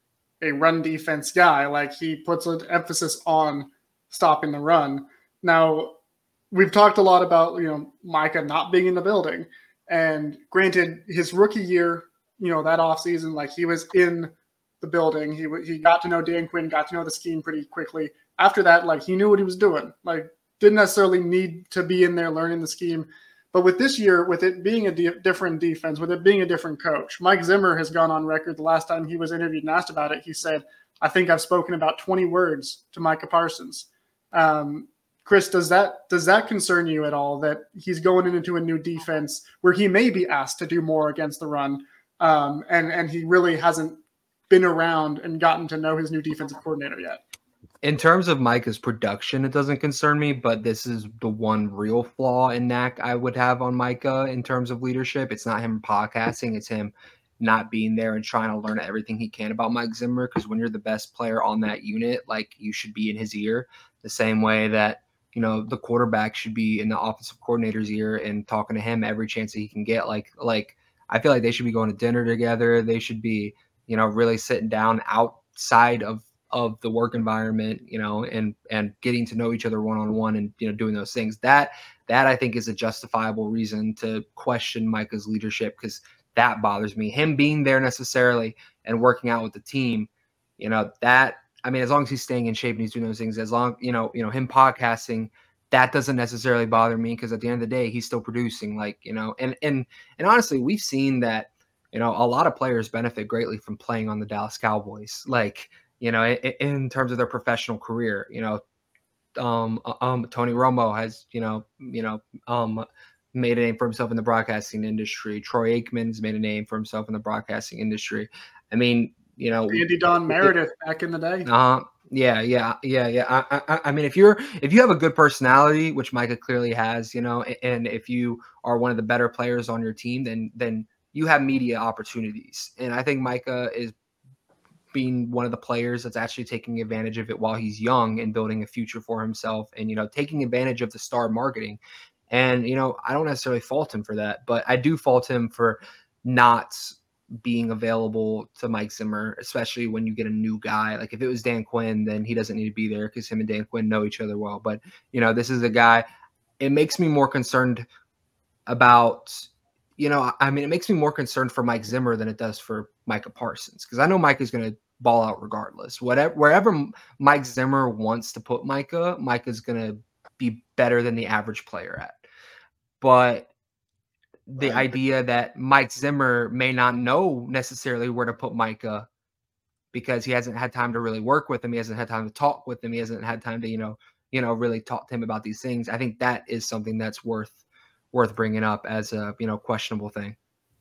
a run defense guy. Like he puts an emphasis on stopping the run. Now we've talked a lot about, you know, Micah not being in the building, and granted his rookie year, you know, that off season, like he was in the building. He, he got to know Dan Quinn, got to know the scheme pretty quickly. After that, like he knew what he was doing, like didn't necessarily need to be in there learning the scheme. But with this year, with it being a di- different defense, with it being a different coach, Mike Zimmer has gone on record. The last time he was interviewed and asked about it, he said, I think I've spoken about twenty words to Micah Parsons. Um, Chris, does that does that concern you at all, that he's going into a new defense where he may be asked to do more against the run, um, and, and he really hasn't been around and gotten to know his new defensive coordinator yet? In terms of Micah's production, it doesn't concern me, but this is the one real flaw in N A C I would have on Micah in terms of leadership. It's not him podcasting. It's him not being there and trying to learn everything he can about Mike Zimmer, because when you're the best player on that unit, like you should be in his ear the same way that, you know, the quarterback should be in the offensive coordinator's ear and talking to him every chance that he can get. Like, like I feel like they should be going to dinner together. They should be, you know, really sitting down outside of of the work environment, you know, and, and getting to know each other one-on-one and, you know, doing those things. That, that I think is a justifiable reason to question Micah's leadership, because that bothers me. Him being there necessarily and working out with the team, you know, that, I mean, as long as he's staying in shape and he's doing those things, as long, you know, you know, him podcasting, that doesn't necessarily bother me, because at the end of the day, he's still producing, like, you know, and, and, and honestly, we've seen that, you know, a lot of players benefit greatly from playing on the Dallas Cowboys. Like, you know, in, in terms of their professional career, you know, um, um, Tony Romo has, you know, you know, um, made a name for himself in the broadcasting industry. Troy Aikman's made a name for himself in the broadcasting industry. I mean, you know, Andy Don Meredith back in the day. Uh, yeah, yeah, yeah, yeah. I, I, I mean, if you're if you have a good personality, which Micah clearly has, you know, and if you are one of the better players on your team, then then you have media opportunities. And I think Micah is being one of the players that's actually taking advantage of it while he's young and building a future for himself, and you know, taking advantage of the star marketing. And you know, I don't necessarily fault him for that, but I do fault him for not being available to Mike Zimmer, especially when you get a new guy. Like if it was Dan Quinn, then he doesn't need to be there because him and Dan Quinn know each other well. But, you know, this is a guy, it makes me more concerned about, you know, I mean, it makes me more concerned for Mike Zimmer than it does for Micah Parsons, because I know Mike is going to ball out regardless. Whatever, wherever Mike Zimmer wants to put Micah, Micah's going to be better than the average player at. But the right. idea that Mike Zimmer may not know necessarily where to put Micah because he hasn't had time to really work with him. He hasn't had time to talk with him. He hasn't had time to, you know, you know, really talk to him about these things. I think that is something that's worth, worth bringing up as a, you know, questionable thing.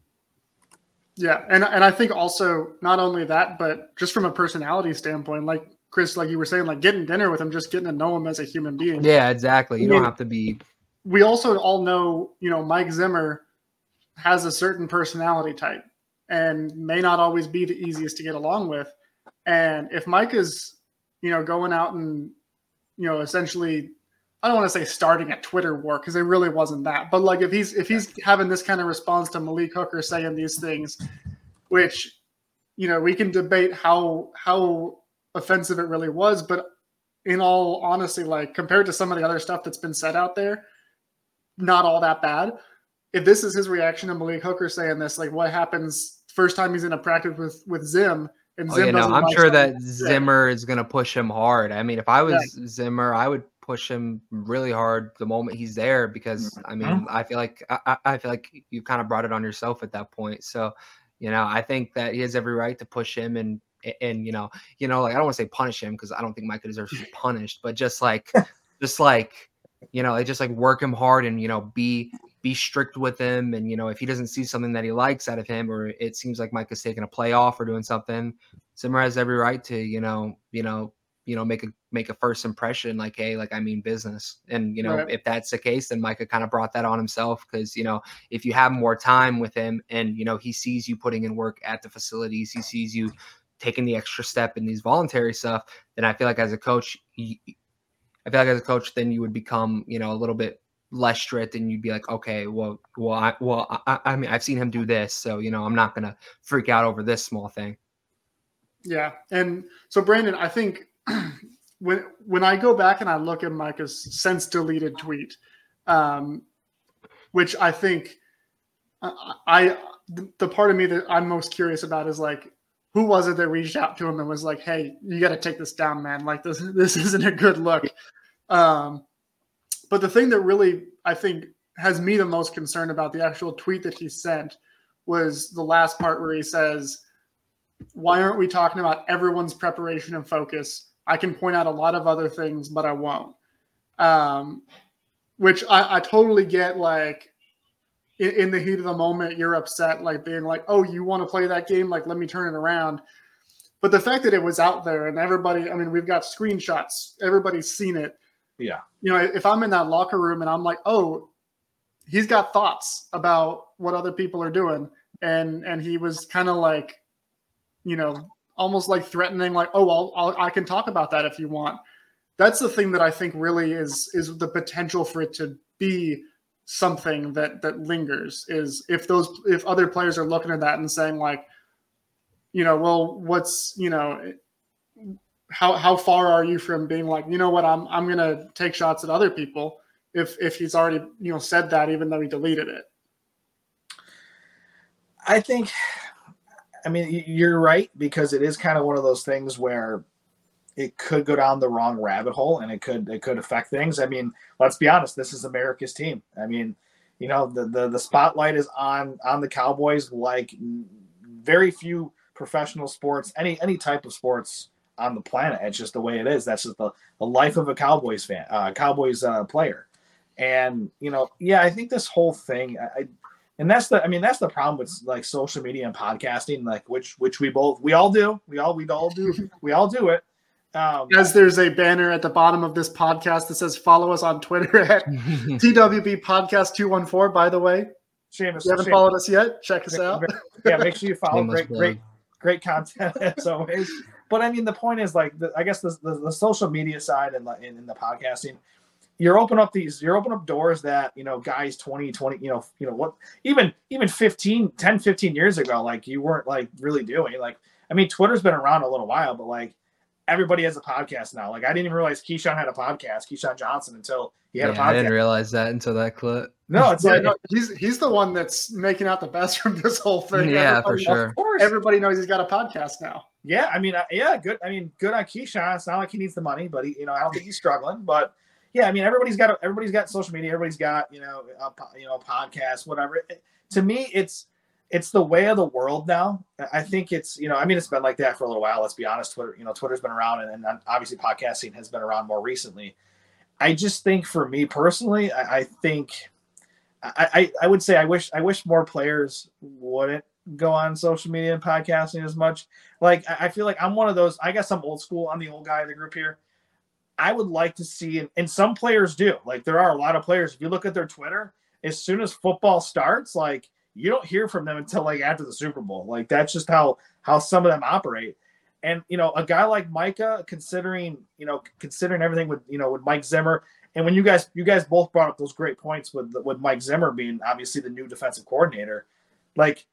Yeah. And, and I think also not only that, but just from a personality standpoint, like Chris, like you were saying, like getting dinner with him, just getting to know him as a human being. Yeah, exactly. You I mean, don't have to be. We also all know, you know, Mike Zimmer has a certain personality type and may not always be the easiest to get along with. And if Mike is, you know, going out and, you know, essentially, I don't want to say starting a Twitter war because it really wasn't that, but like if he's, if he's having this kind of response to Malik Hooker saying these things, which, you know, we can debate how, how offensive it really was, but in all honesty, like compared to some of the other stuff that's been said out there, not all that bad. If this is his reaction to Malik Hooker saying this, like what happens first time he's in a practice with, with Zim and oh, Zim you know, doesn't I'm like sure that something. Zimmer is going to push him hard. I mean, if I was Yeah. Zimmer, I would push him really hard the moment he's there because I mean, I feel like, I, I feel like you kind of brought it on yourself at that point. So, you know, I think that he has every right to push him and, and, you know, you know, like, I don't want to say punish him because I don't think Micah deserves to be punished, but just like, just like, you know, they just like work him hard and, you know, be, be strict with him. And, you know, if he doesn't see something that he likes out of him, or it seems like Micah's taking a play off or doing something, Zimmer has every right to, you know, you know, you know, make a, make a first impression like, hey, like, I mean business. And, you know, Right. if that's the case, then Micah kind of brought that on himself. Cause, you know, if you have more time with him and, you know, he sees you putting in work at the facilities, he sees you taking the extra step in these voluntary stuff, then I feel like as a coach, you, I feel like as a coach, then you would become, you know, a little bit less strict, and you'd be like, okay, well, well, I, well, I, I mean, I've seen him do this, so you know, I'm not gonna freak out over this small thing. Yeah, and so Brandon, I think when when I go back and I look at Micah's since deleted tweet, um, which I think I, I the part of me that I'm most curious about is like, who was it that reached out to him and was like, hey, you got to take this down, man. Like this, this isn't a good look. Um, but the thing that really, I think, has me the most concerned about the actual tweet that he sent was the last part where he says, why aren't we talking about everyone's preparation and focus? I can point out a lot of other things, but I won't. Um, which I, I totally get, like, in, in the heat of the moment, you're upset, like being like, oh, you want to play that game? Like, let me turn it around. But the fact that it was out there and everybody, I mean, we've got screenshots, everybody's seen it. Yeah. You know, if I'm in that locker room and I'm like, oh, he's got thoughts about what other people are doing. And, and he was kind of like, you know, almost like threatening, like, oh, I'll, I'll, I can talk about that if you want. That's the thing that I think really is, is the potential for it to be something that, that lingers, is if those, if other players are looking at that and saying like, you know, well, what's, you know, how, how far are you from being like, you know what, I'm, I'm going to take shots at other people if, if he's already, you know, said that, even though he deleted it. I think, I mean, you're right, because it is kind of one of those things where it could go down the wrong rabbit hole and it could, it could affect things. I mean, let's be honest, this is America's team. I mean, you know, the, the, the spotlight is on, on the Cowboys, like very few professional sports, any, any type of sports on the planet. It's just the way it is. That's just the, the life of a Cowboys fan, uh, Cowboys uh, player. And, you know, yeah, I think this whole thing, I, And that's the, I mean, that's the problem with like social media and podcasting, like which, which we both, we all do, we all, we all do, we all do it. Um, As there's a banner at the bottom of this podcast that says follow us on Twitter at T W B Podcast two one four, by the way. Seamus, If you haven't Seamus, followed us yet, check us out. Yeah, make sure you follow. Shameless Great, plug. great, great content as always. But I mean, the point is like, the, I guess the, the, the social media side and in, in the podcasting, you're open up these, you're open up doors that, you know, guys twenty, twenty, you know, you know what, even, even fifteen, ten, fifteen years ago, like you weren't like really doing. Like, I mean, Twitter's been around a little while, but like everybody has a podcast now. Like I didn't even realize Keyshawn had a podcast, Keyshawn Johnson, until he had Yeah, a podcast. I didn't realize that until that clip. No, it's Yeah, like, no, he's he's the one that's making out the best from this whole thing. Yeah, for Everybody- sure. of course. Everybody knows he's got a podcast now. Yeah, I mean, uh, yeah, good. I mean, good on Keyshawn. It's not like he needs the money, but he, you know, I don't think he's struggling. But yeah, I mean, everybody's got everybody's got social media. Everybody's got you know, a, po- you know, podcast, whatever. It, to me, it's it's the way of the world now. I think it's you know, I mean, it's been like that for a little while. Let's be honest. Twitter, you know, Twitter's been around, and, and obviously podcasting has been around more recently. I just think, for me personally, I, I think I, I I would say I wish I wish more players wouldn't go on social media and podcasting as much. Like, I feel like I'm one of those, I guess I'm old school. I'm the old guy of the group here. I would like to see, and, and some players do, like there are a lot of players. If you look at their Twitter, as soon as football starts, like you don't hear from them until like after the Super Bowl. Like that's just how, how some of them operate. And, you know, a guy like Micah, considering, you know, considering everything with, you know, with Mike Zimmer, and when you guys, you guys both brought up those great points with, with Mike Zimmer being obviously the new defensive coordinator, like,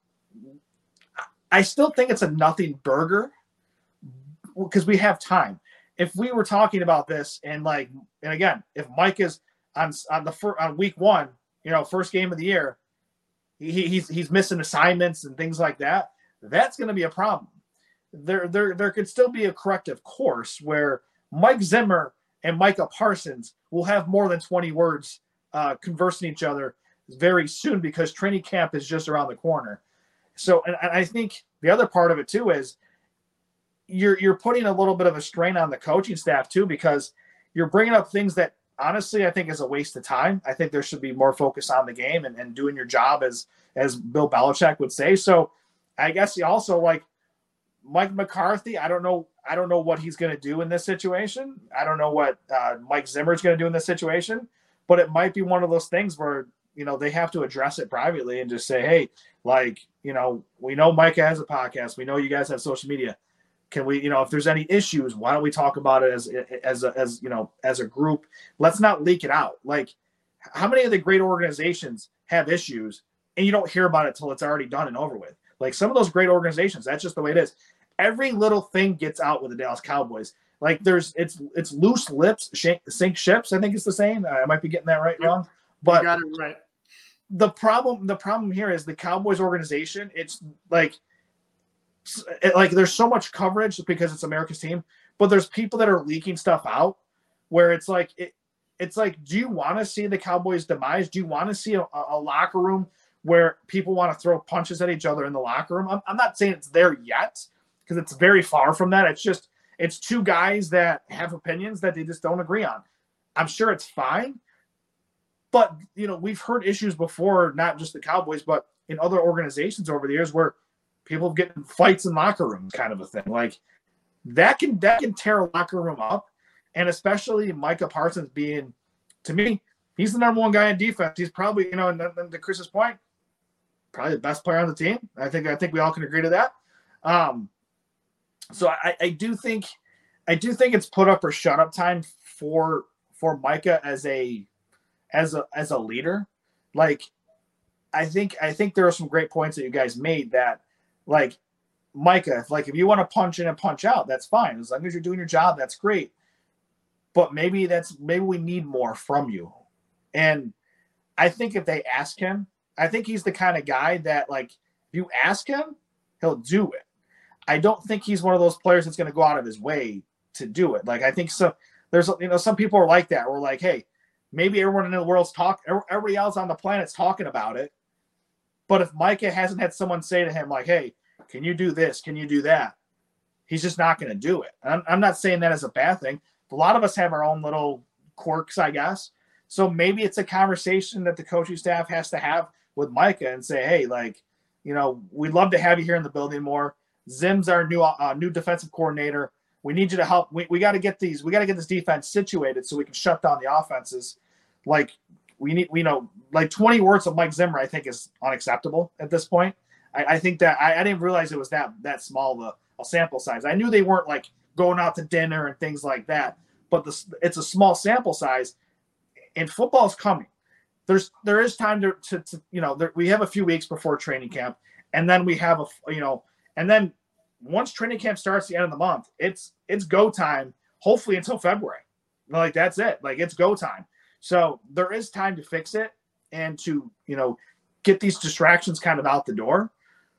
I still think it's a nothing burger because we have time. If we were talking about this and like, and again, if Mike is on on the fir- on week one, you know, first game of the year, he, he's he's missing assignments and things like that, that's going to be a problem. There there there could still be a corrective course where Mike Zimmer and Micah Parsons will have more than twenty words uh, conversing each other very soon because training camp is just around the corner. So, and, and I think the other part of it too is you're you're putting a little bit of a strain on the coaching staff too, because you're bringing up things that honestly I think is a waste of time. I think there should be more focus on the game and, and doing your job, as as Bill Belichick would say. So, I guess he also, like Mike McCarthy, I don't know, I don't know what he's going to do in this situation. I don't know what uh, Mike Zimmer is going to do in this situation, but it might be one of those things where, you know, they have to address it privately and just say, hey, like, you know, we know Micah has a podcast. We know you guys have social media. Can we, you know, if there's any issues, why don't we talk about it as, as, a, as, you know, as a group? Let's not leak it out. Like, how many of the great organizations have issues and you don't hear about it till it's already done and over with? Like some of those great organizations, that's just the way it is. Every little thing gets out with the Dallas Cowboys. Like there's, it's, it's loose lips, sink ships. I think it's the same. I might be getting that right, wrong, but You got it right. the problem, the problem here is the Cowboys organization. It's like, it, like there's so much coverage because it's America's team, but there's people that are leaking stuff out where it's like, it, it's like, do you want to see the Cowboys demise? Do you want to see a, a locker room where people want to throw punches at each other in the locker room? I'm, I'm not saying it's there yet because it's very far from that. It's just, it's two guys that have opinions that they just don't agree on. I'm sure it's fine. But, you know, we've heard issues before, not just the Cowboys, but in other organizations over the years where people get in fights in locker rooms, kind of a thing. Like that can that can tear a locker room up. And especially Micah Parsons being, to me, he's the number one guy in defense. He's probably, you know, and, and to Chris's point, probably the best player on the team. I think I think we all can agree to that. Um, so I, I do think I do think it's put up or shut up time for for Micah as a as a as a leader. Like I think I think there are some great points that you guys made that, like Micah, if, like if you want to punch in and punch out, that's fine. As long as you're doing your job, that's great. But maybe that's maybe we need more from you. And I think if they ask him, I think he's the kind of guy that, like, if you ask him, he'll do it. I don't think he's one of those players that's going to go out of his way to do it. Like, I think so. There's, you know, some people are like that. We're like, hey, maybe everyone in the world's talk, everybody else on the planet's talking about it. But if Micah hasn't had someone say to him, like, hey, can you do this? Can you do that? He's just not going to do it. I'm, I'm not saying that as a bad thing. A lot of us have our own little quirks, I guess. So maybe it's a conversation that the coaching staff has to have with Micah and say, hey, like, you know, we'd love to have you here in the building more. Zim's our new uh, new defensive coordinator. We need you to help. We, we got to get these. We got to get this defense situated so we can shut down the offenses. Like we need, we know, like twenty words of Mike Zimmer, I think is unacceptable at this point. I, I think that I, I didn't realize it was that that small of a, a sample size. I knew they weren't like going out to dinner and things like that, but the, it's a small sample size, and football's coming. There's there is time to, to, to you know there, we have a few weeks before training camp, and then we have a you know and then once training camp starts the end of the month, it's it's go time. Hopefully until February, like that's it. Like it's go time. So there is time to fix it and to you know get these distractions kind of out the door.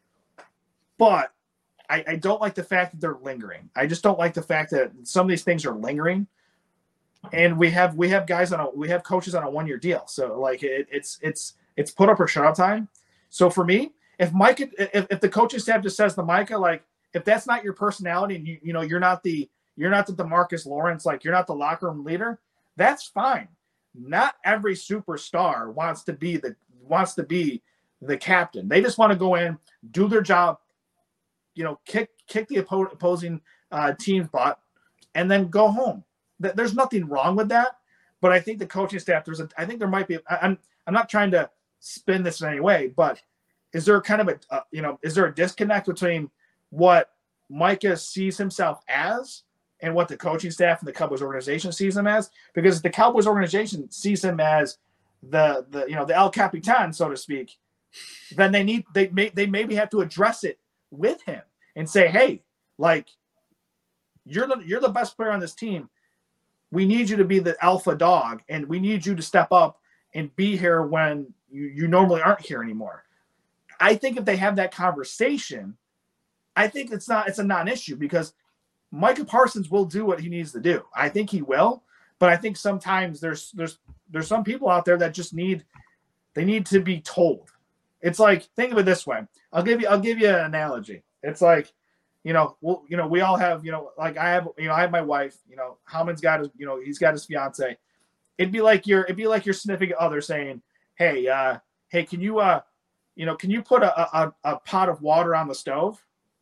But I, I don't like the fact that they're lingering. I just don't like the fact that some of these things are lingering. And we have we have guys on a we have coaches on a one year deal. So like it, it's it's it's put up or shut up time. So for me, if Micah if, if the coaching staff just says to Micah, like if that's not your personality and you you know you're not the you're not the DeMarcus Lawrence, like you're not the locker room leader, that's fine. Not every superstar wants to be the wants to be the captain. They just want to go in, do their job, you know, kick kick the oppo- opposing uh, team's butt, and then go home. There's nothing wrong with that, but I think the coaching staff, there's a, I think there might be, I'm, I'm not trying to spin this in any way, but is there kind of a, uh, you know, is there a disconnect between what Micah sees himself as and what the coaching staff and the Cowboys organization sees him as? Because the Cowboys organization sees him as the, the, you know, the El Capitan, so to speak, then they need, they may, they maybe have to address it with him and say, hey, like you're the, you're the best player on this team. We need you to be the alpha dog, and we need you to step up and be here when you, you normally aren't here anymore. I think if they have that conversation, I think it's not it's a non-issue because Micah Parsons will do what he needs to do. I think he will, but I think sometimes there's there's there's some people out there that just need they need to be told. It's like, think of it this way. I'll give you I'll give you an analogy. It's like, you know, well, you know, we all have, you know, like I have, you know, I have my wife, you know, Howman's got his, you know, he's got his fiance. It'd be like your, it'd be like your significant other saying, hey, uh, hey, can you, uh, you know, can you put a, a, a pot of water on the stove?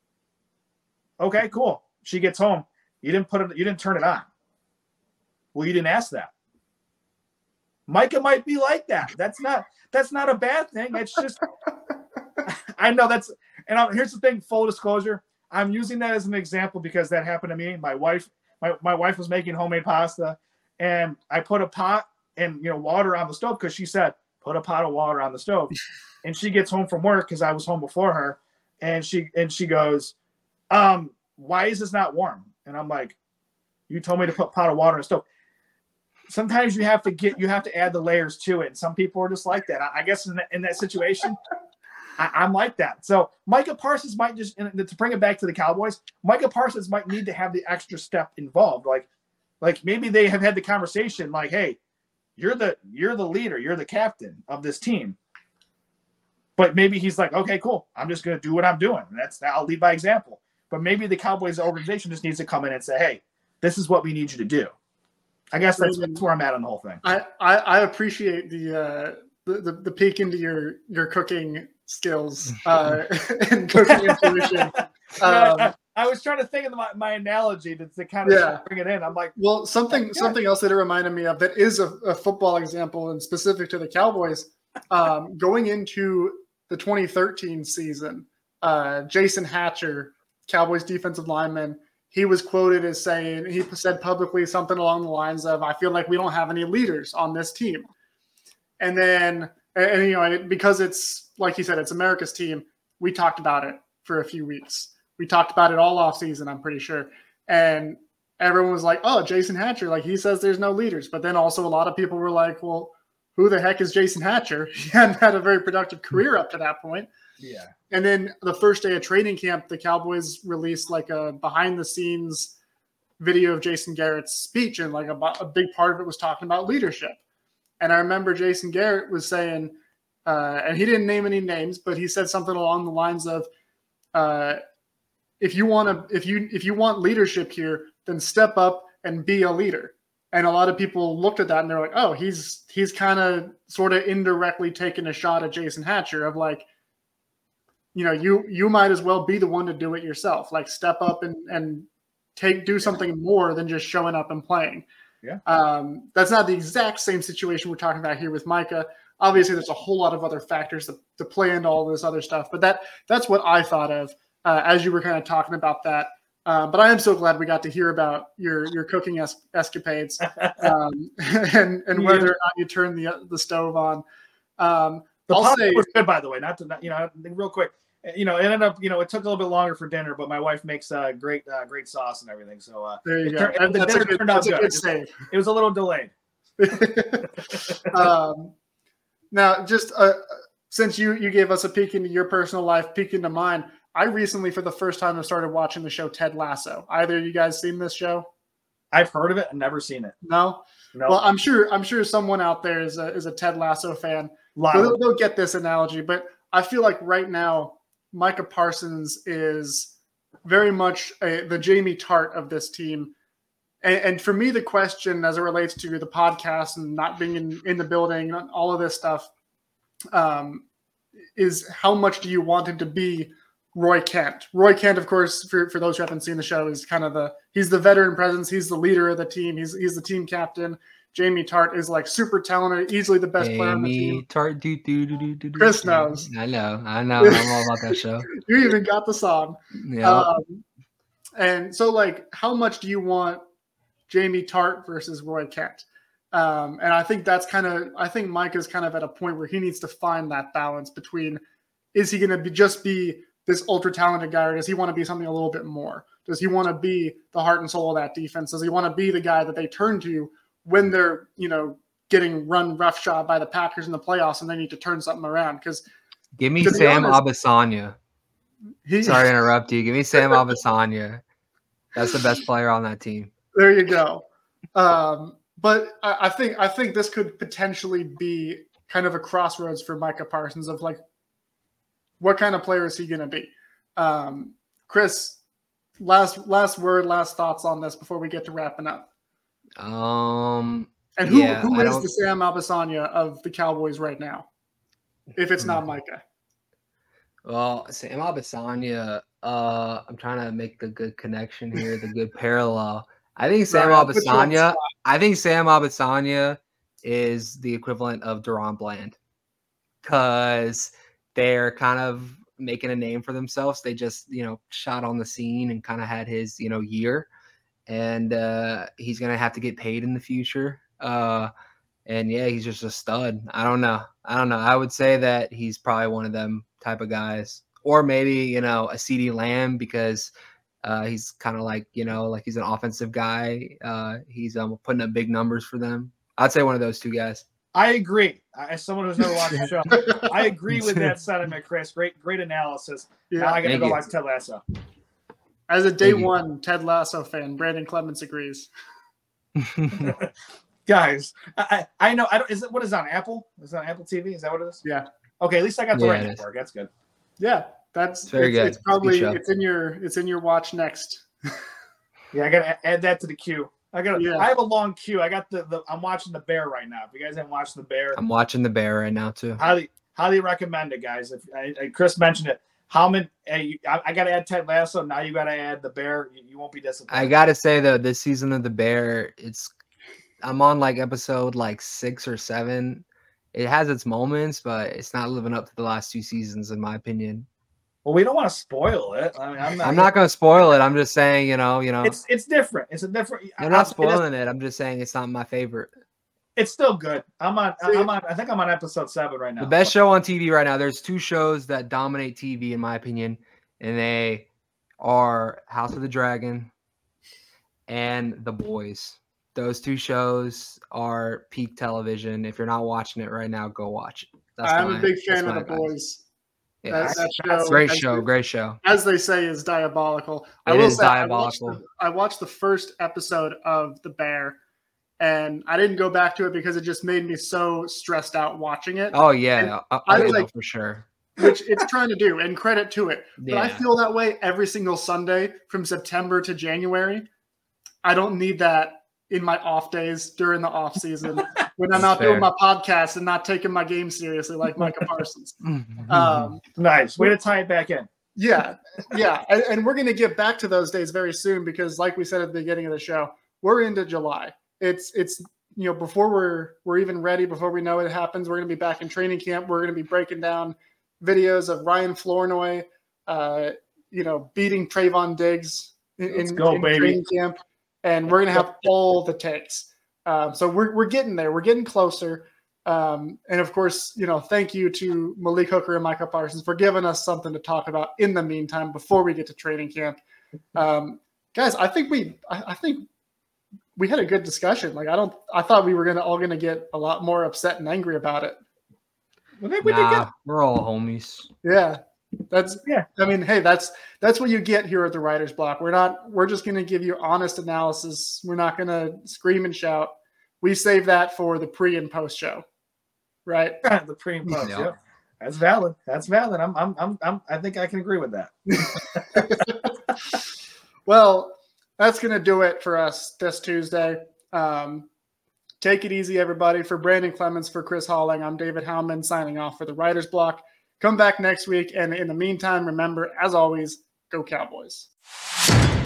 Okay, cool. She gets home. You didn't put it, you didn't turn it on. Well, you didn't ask that. Micah might be like that. That's not, that's not a bad thing. It's just, I know that's, and I'm, here's the thing, full disclosure. I'm using that as an example because that happened to me. My wife, my, my wife was making homemade pasta, and I put a pot and you know water on the stove because she said, put a pot of water on the stove. And she gets home from work because I was home before her, and she and she goes, um, why is this not warm? And I'm like, you told me to put a pot of water on the stove. Sometimes you have to get you have to add the layers to it. And some people are just like that. I, I guess in that, in that situation. I, I'm like that. So Micah Parsons might just, to bring it back to the Cowboys, Micah Parsons might need to have the extra step involved. Like, like maybe they have had the conversation like, hey, you're the, you're the leader. You're the captain of this team. But maybe he's like, okay, cool. I'm just going to do what I'm doing. That's, I'll lead by example. But maybe the Cowboys organization just needs to come in and say, hey, this is what we need you to do. I guess that's, that's where I'm at on the whole thing. I, I, I appreciate the, uh, the, the, the peek into your, your cooking skills uh, and cooking intuition. Um, I, I was trying to think of my, my analogy to, to kind of yeah. bring it in. I'm like, well, something yeah. something else that it reminded me of that is a, a football example and specific to the Cowboys. Um, going into the twenty thirteen season, uh, Jason Hatcher, Cowboys defensive lineman, he was quoted as saying, he said publicly something along the lines of, I feel like we don't have any leaders on this team. And then, and, and you know, because it's, like he said, it's America's team, we talked about it for a few weeks. We talked about it all off season, I'm pretty sure. And everyone was like, oh, Jason Hatcher, like he says there's no leaders. But then also a lot of people were like, well, who the heck is Jason Hatcher? He hadn't had a very productive career up to that point. Yeah. And then the first day of training camp, the Cowboys released like a behind the scenes video of Jason Garrett's speech. And like a, a big part of it was talking about leadership. And I remember Jason Garrett was saying, uh, and he didn't name any names, but he said something along the lines of, uh, if you want to, if you, if you want leadership here, then step up and be a leader. And a lot of people looked at that and they're like, oh, he's he's kind of sort of indirectly taking a shot at Jason Hatcher of like, you know, you you might as well be the one to do it yourself. Like step up and and take do something more than just showing up and playing. Yeah. Um, that's not the exact same situation we're talking about here with Micah. Obviously, there's a whole lot of other factors to, to play into all this other stuff. But that that's what I thought of uh, as you were kind of talking about that. Uh, but I am so glad we got to hear about your your cooking es- escapades um, and and whether or not you turn the the stove on. Um, The I'll pasta say, was good, by the way. Not to, not, you know, real quick. You know, it ended up, you know, it took a little bit longer for dinner, but my wife makes uh, great, uh, great sauce and everything. So uh, there you it go. turned, And the that's dinner a good, turned out that's a good. good Just- save. It was a little delayed. um, now, just uh, since you you gave us a peek into your personal life, peek into mine, I recently, for the first time, have started watching the show Ted Lasso. Either of you guys seen this show? I've heard of it and never seen it. No. No, Well, I'm sure I'm sure someone out there is a is a Ted Lasso fan. lot So of they'll, they'll get this analogy, but I feel like right now, Micah Parsons is very much a, the Jamie Tart of this team. And, and for me, the question as it relates to the podcast and not being in, in the building, all of this stuff, um, is how much do you want him to be Roy Kent? Roy Kent, of course, for, for those who haven't seen the show, is kind of the he's the veteran presence. He's the leader of the team. He's he's the team captain. Jamie Tart is like super talented, easily the best player on the Jamie team. Tart, do, do, do, do, do, do. Chris knows. I know. I know. I'm all about that show. You even got the song. Yeah. Um, and so, like, how much do you want Jamie Tart versus Roy Kent? Um, and I think that's kind of, I think Micah's kind of at a point where he needs to find that balance between, is he going to be just be this ultra talented guy, or does he want to be something a little bit more? Does he want to be the heart and soul of that defense? Does he want to be the guy that they turn to when they're, you know, getting run roughshod by the Packers in the playoffs and they need to turn something around? Because Give me to be Sam honest- Abasanya. he, Sorry to interrupt you. Give me Sam Abasanya. That's the best player on that team. there you go. Um, but I, I think I think this could potentially be kind of a crossroads for Micah Parsons of like, what kind of player is he going to be? Um, Chris, last last word, last thoughts on this before we get to wrapping up. Um, And who, Yeah, who I is don't- the Sam Abasanya of the Cowboys right now? If it's Hmm. not Micah. well, Sam Abasanya, uh, I'm trying to make the good connection here, the good parallel. I think Sam Sorry, I'll put you on the Abasanya, spot. I think Sam Abasanya is the equivalent of Deron Bland because they're kind of making a name for themselves. They just, you know, shot on the scene and kind of had his, you know, year. And uh, he's going to have to get paid in the future. Uh, and yeah, he's just a stud. I don't know. I don't know. I would say that he's probably one of them type of guys. Or maybe, you know, a CeeDee Lamb because uh, he's kind of like, you know, like he's an offensive guy. Uh, he's um, putting up big numbers for them. I'd say one of those two guys. I agree. As someone who's never watched the show, I agree with that sentiment, Chris. Great, great analysis. Now Yeah. I got to Thank go you. watch Ted Lasso. As a day Thank you. one Ted Lasso fan, Brandon Clements agrees. Guys, I, I I know. I don't. Is it what is it on Apple? Is it on Apple T V? Is that what it is? Yeah. Okay, at least I got the Yeah, right it is. network. That's good. Yeah, that's It's very it's, good. It's It's a good probably show. it's in your it's in your watch next. Yeah, I got to add that to the queue. I got. Yeah. I have a long queue. I got the, the. I'm watching The Bear right now. If you guys haven't watched The Bear, I'm watching The Bear right now, too. highly highly recommend it, guys. If I, I, Chris mentioned it, how many? Hey, I, I got to add Ted Lasso. Now you got to add The Bear. You, you won't be disappointed. I gotta say though, this season of The Bear, it's I'm on like episode like six or seven. It has its moments, but it's not living up to the last two seasons, in my opinion. Well, we don't want to spoil it. I mean, I'm not. I'm not gonna spoil it. I'm just saying, you know, you know, It's it's different. It's a different. I'm I- not it is- spoiling it. I'm just saying it's not my favorite. It's still good. I'm on. See- I'm on. I think I'm on episode seven right now. The best show on T V right now. There's two shows that dominate T V, in my opinion, and they are House of the Dragon and The Boys. Those two shows are peak television. If you're not watching it right now, go watch it. That's I'm my- a big that's fan of my the advice. boys. Yeah, That, that show, great as, show, great show. as they say, is diabolical. I It will is say, I watched, diabolical. the, I watched the first episode of The Bear, and I didn't go back to it because it just made me so stressed out watching it, Oh yeah, I, I, I know like- for sure. which it's trying to do, and credit to it. But I Yeah. feel that way every single Sunday from September to January. I don't need that in my off days during the off season when I'm not Fair. doing my podcast and not taking my game seriously like Micah Parsons. Um, Nice. Way to tie it back in. yeah, yeah. And, and we're going to get back to those days very soon because like we said at the beginning of the show, we're into July. It's, it's, you know, before we're, we're even ready, before we know it happens, we're going to be back in training camp. We're going to be breaking down videos of Ryan Flournoy, uh, you know, beating Trayvon Diggs in, Let's in, go, in baby. training camp. And we're going to have all the takes. Um, so we're, we're getting there. We're getting closer. Um, and of course, you know, thank you to Malik Hooker and Micah Parsons for giving us something to talk about in the meantime before we get to training camp. Um, guys, I think we, I, I think we had a good discussion. Like, I don't, I thought we were going to all going to get a lot more upset and angry about it. I think we did Nah, good. we're all homies. Yeah. That's, Yeah. I mean, hey, that's, that's what you get here at the Writer's Block. We're not, we're just going to give you honest analysis. We're not going to scream and shout. We save that for the pre and post show. Right. The pre and post. Yeah. Yep. That's valid. That's valid. I'm, I'm, I'm, I'm, I think I can agree with that. Well, that's going to do it for us this Tuesday. Um, take it easy, everybody. For Brandon Clemens, for Chris Halling, I'm David Howman signing off for the Writer's Block. Come back next week. And in the meantime, remember, as always, go Cowboys.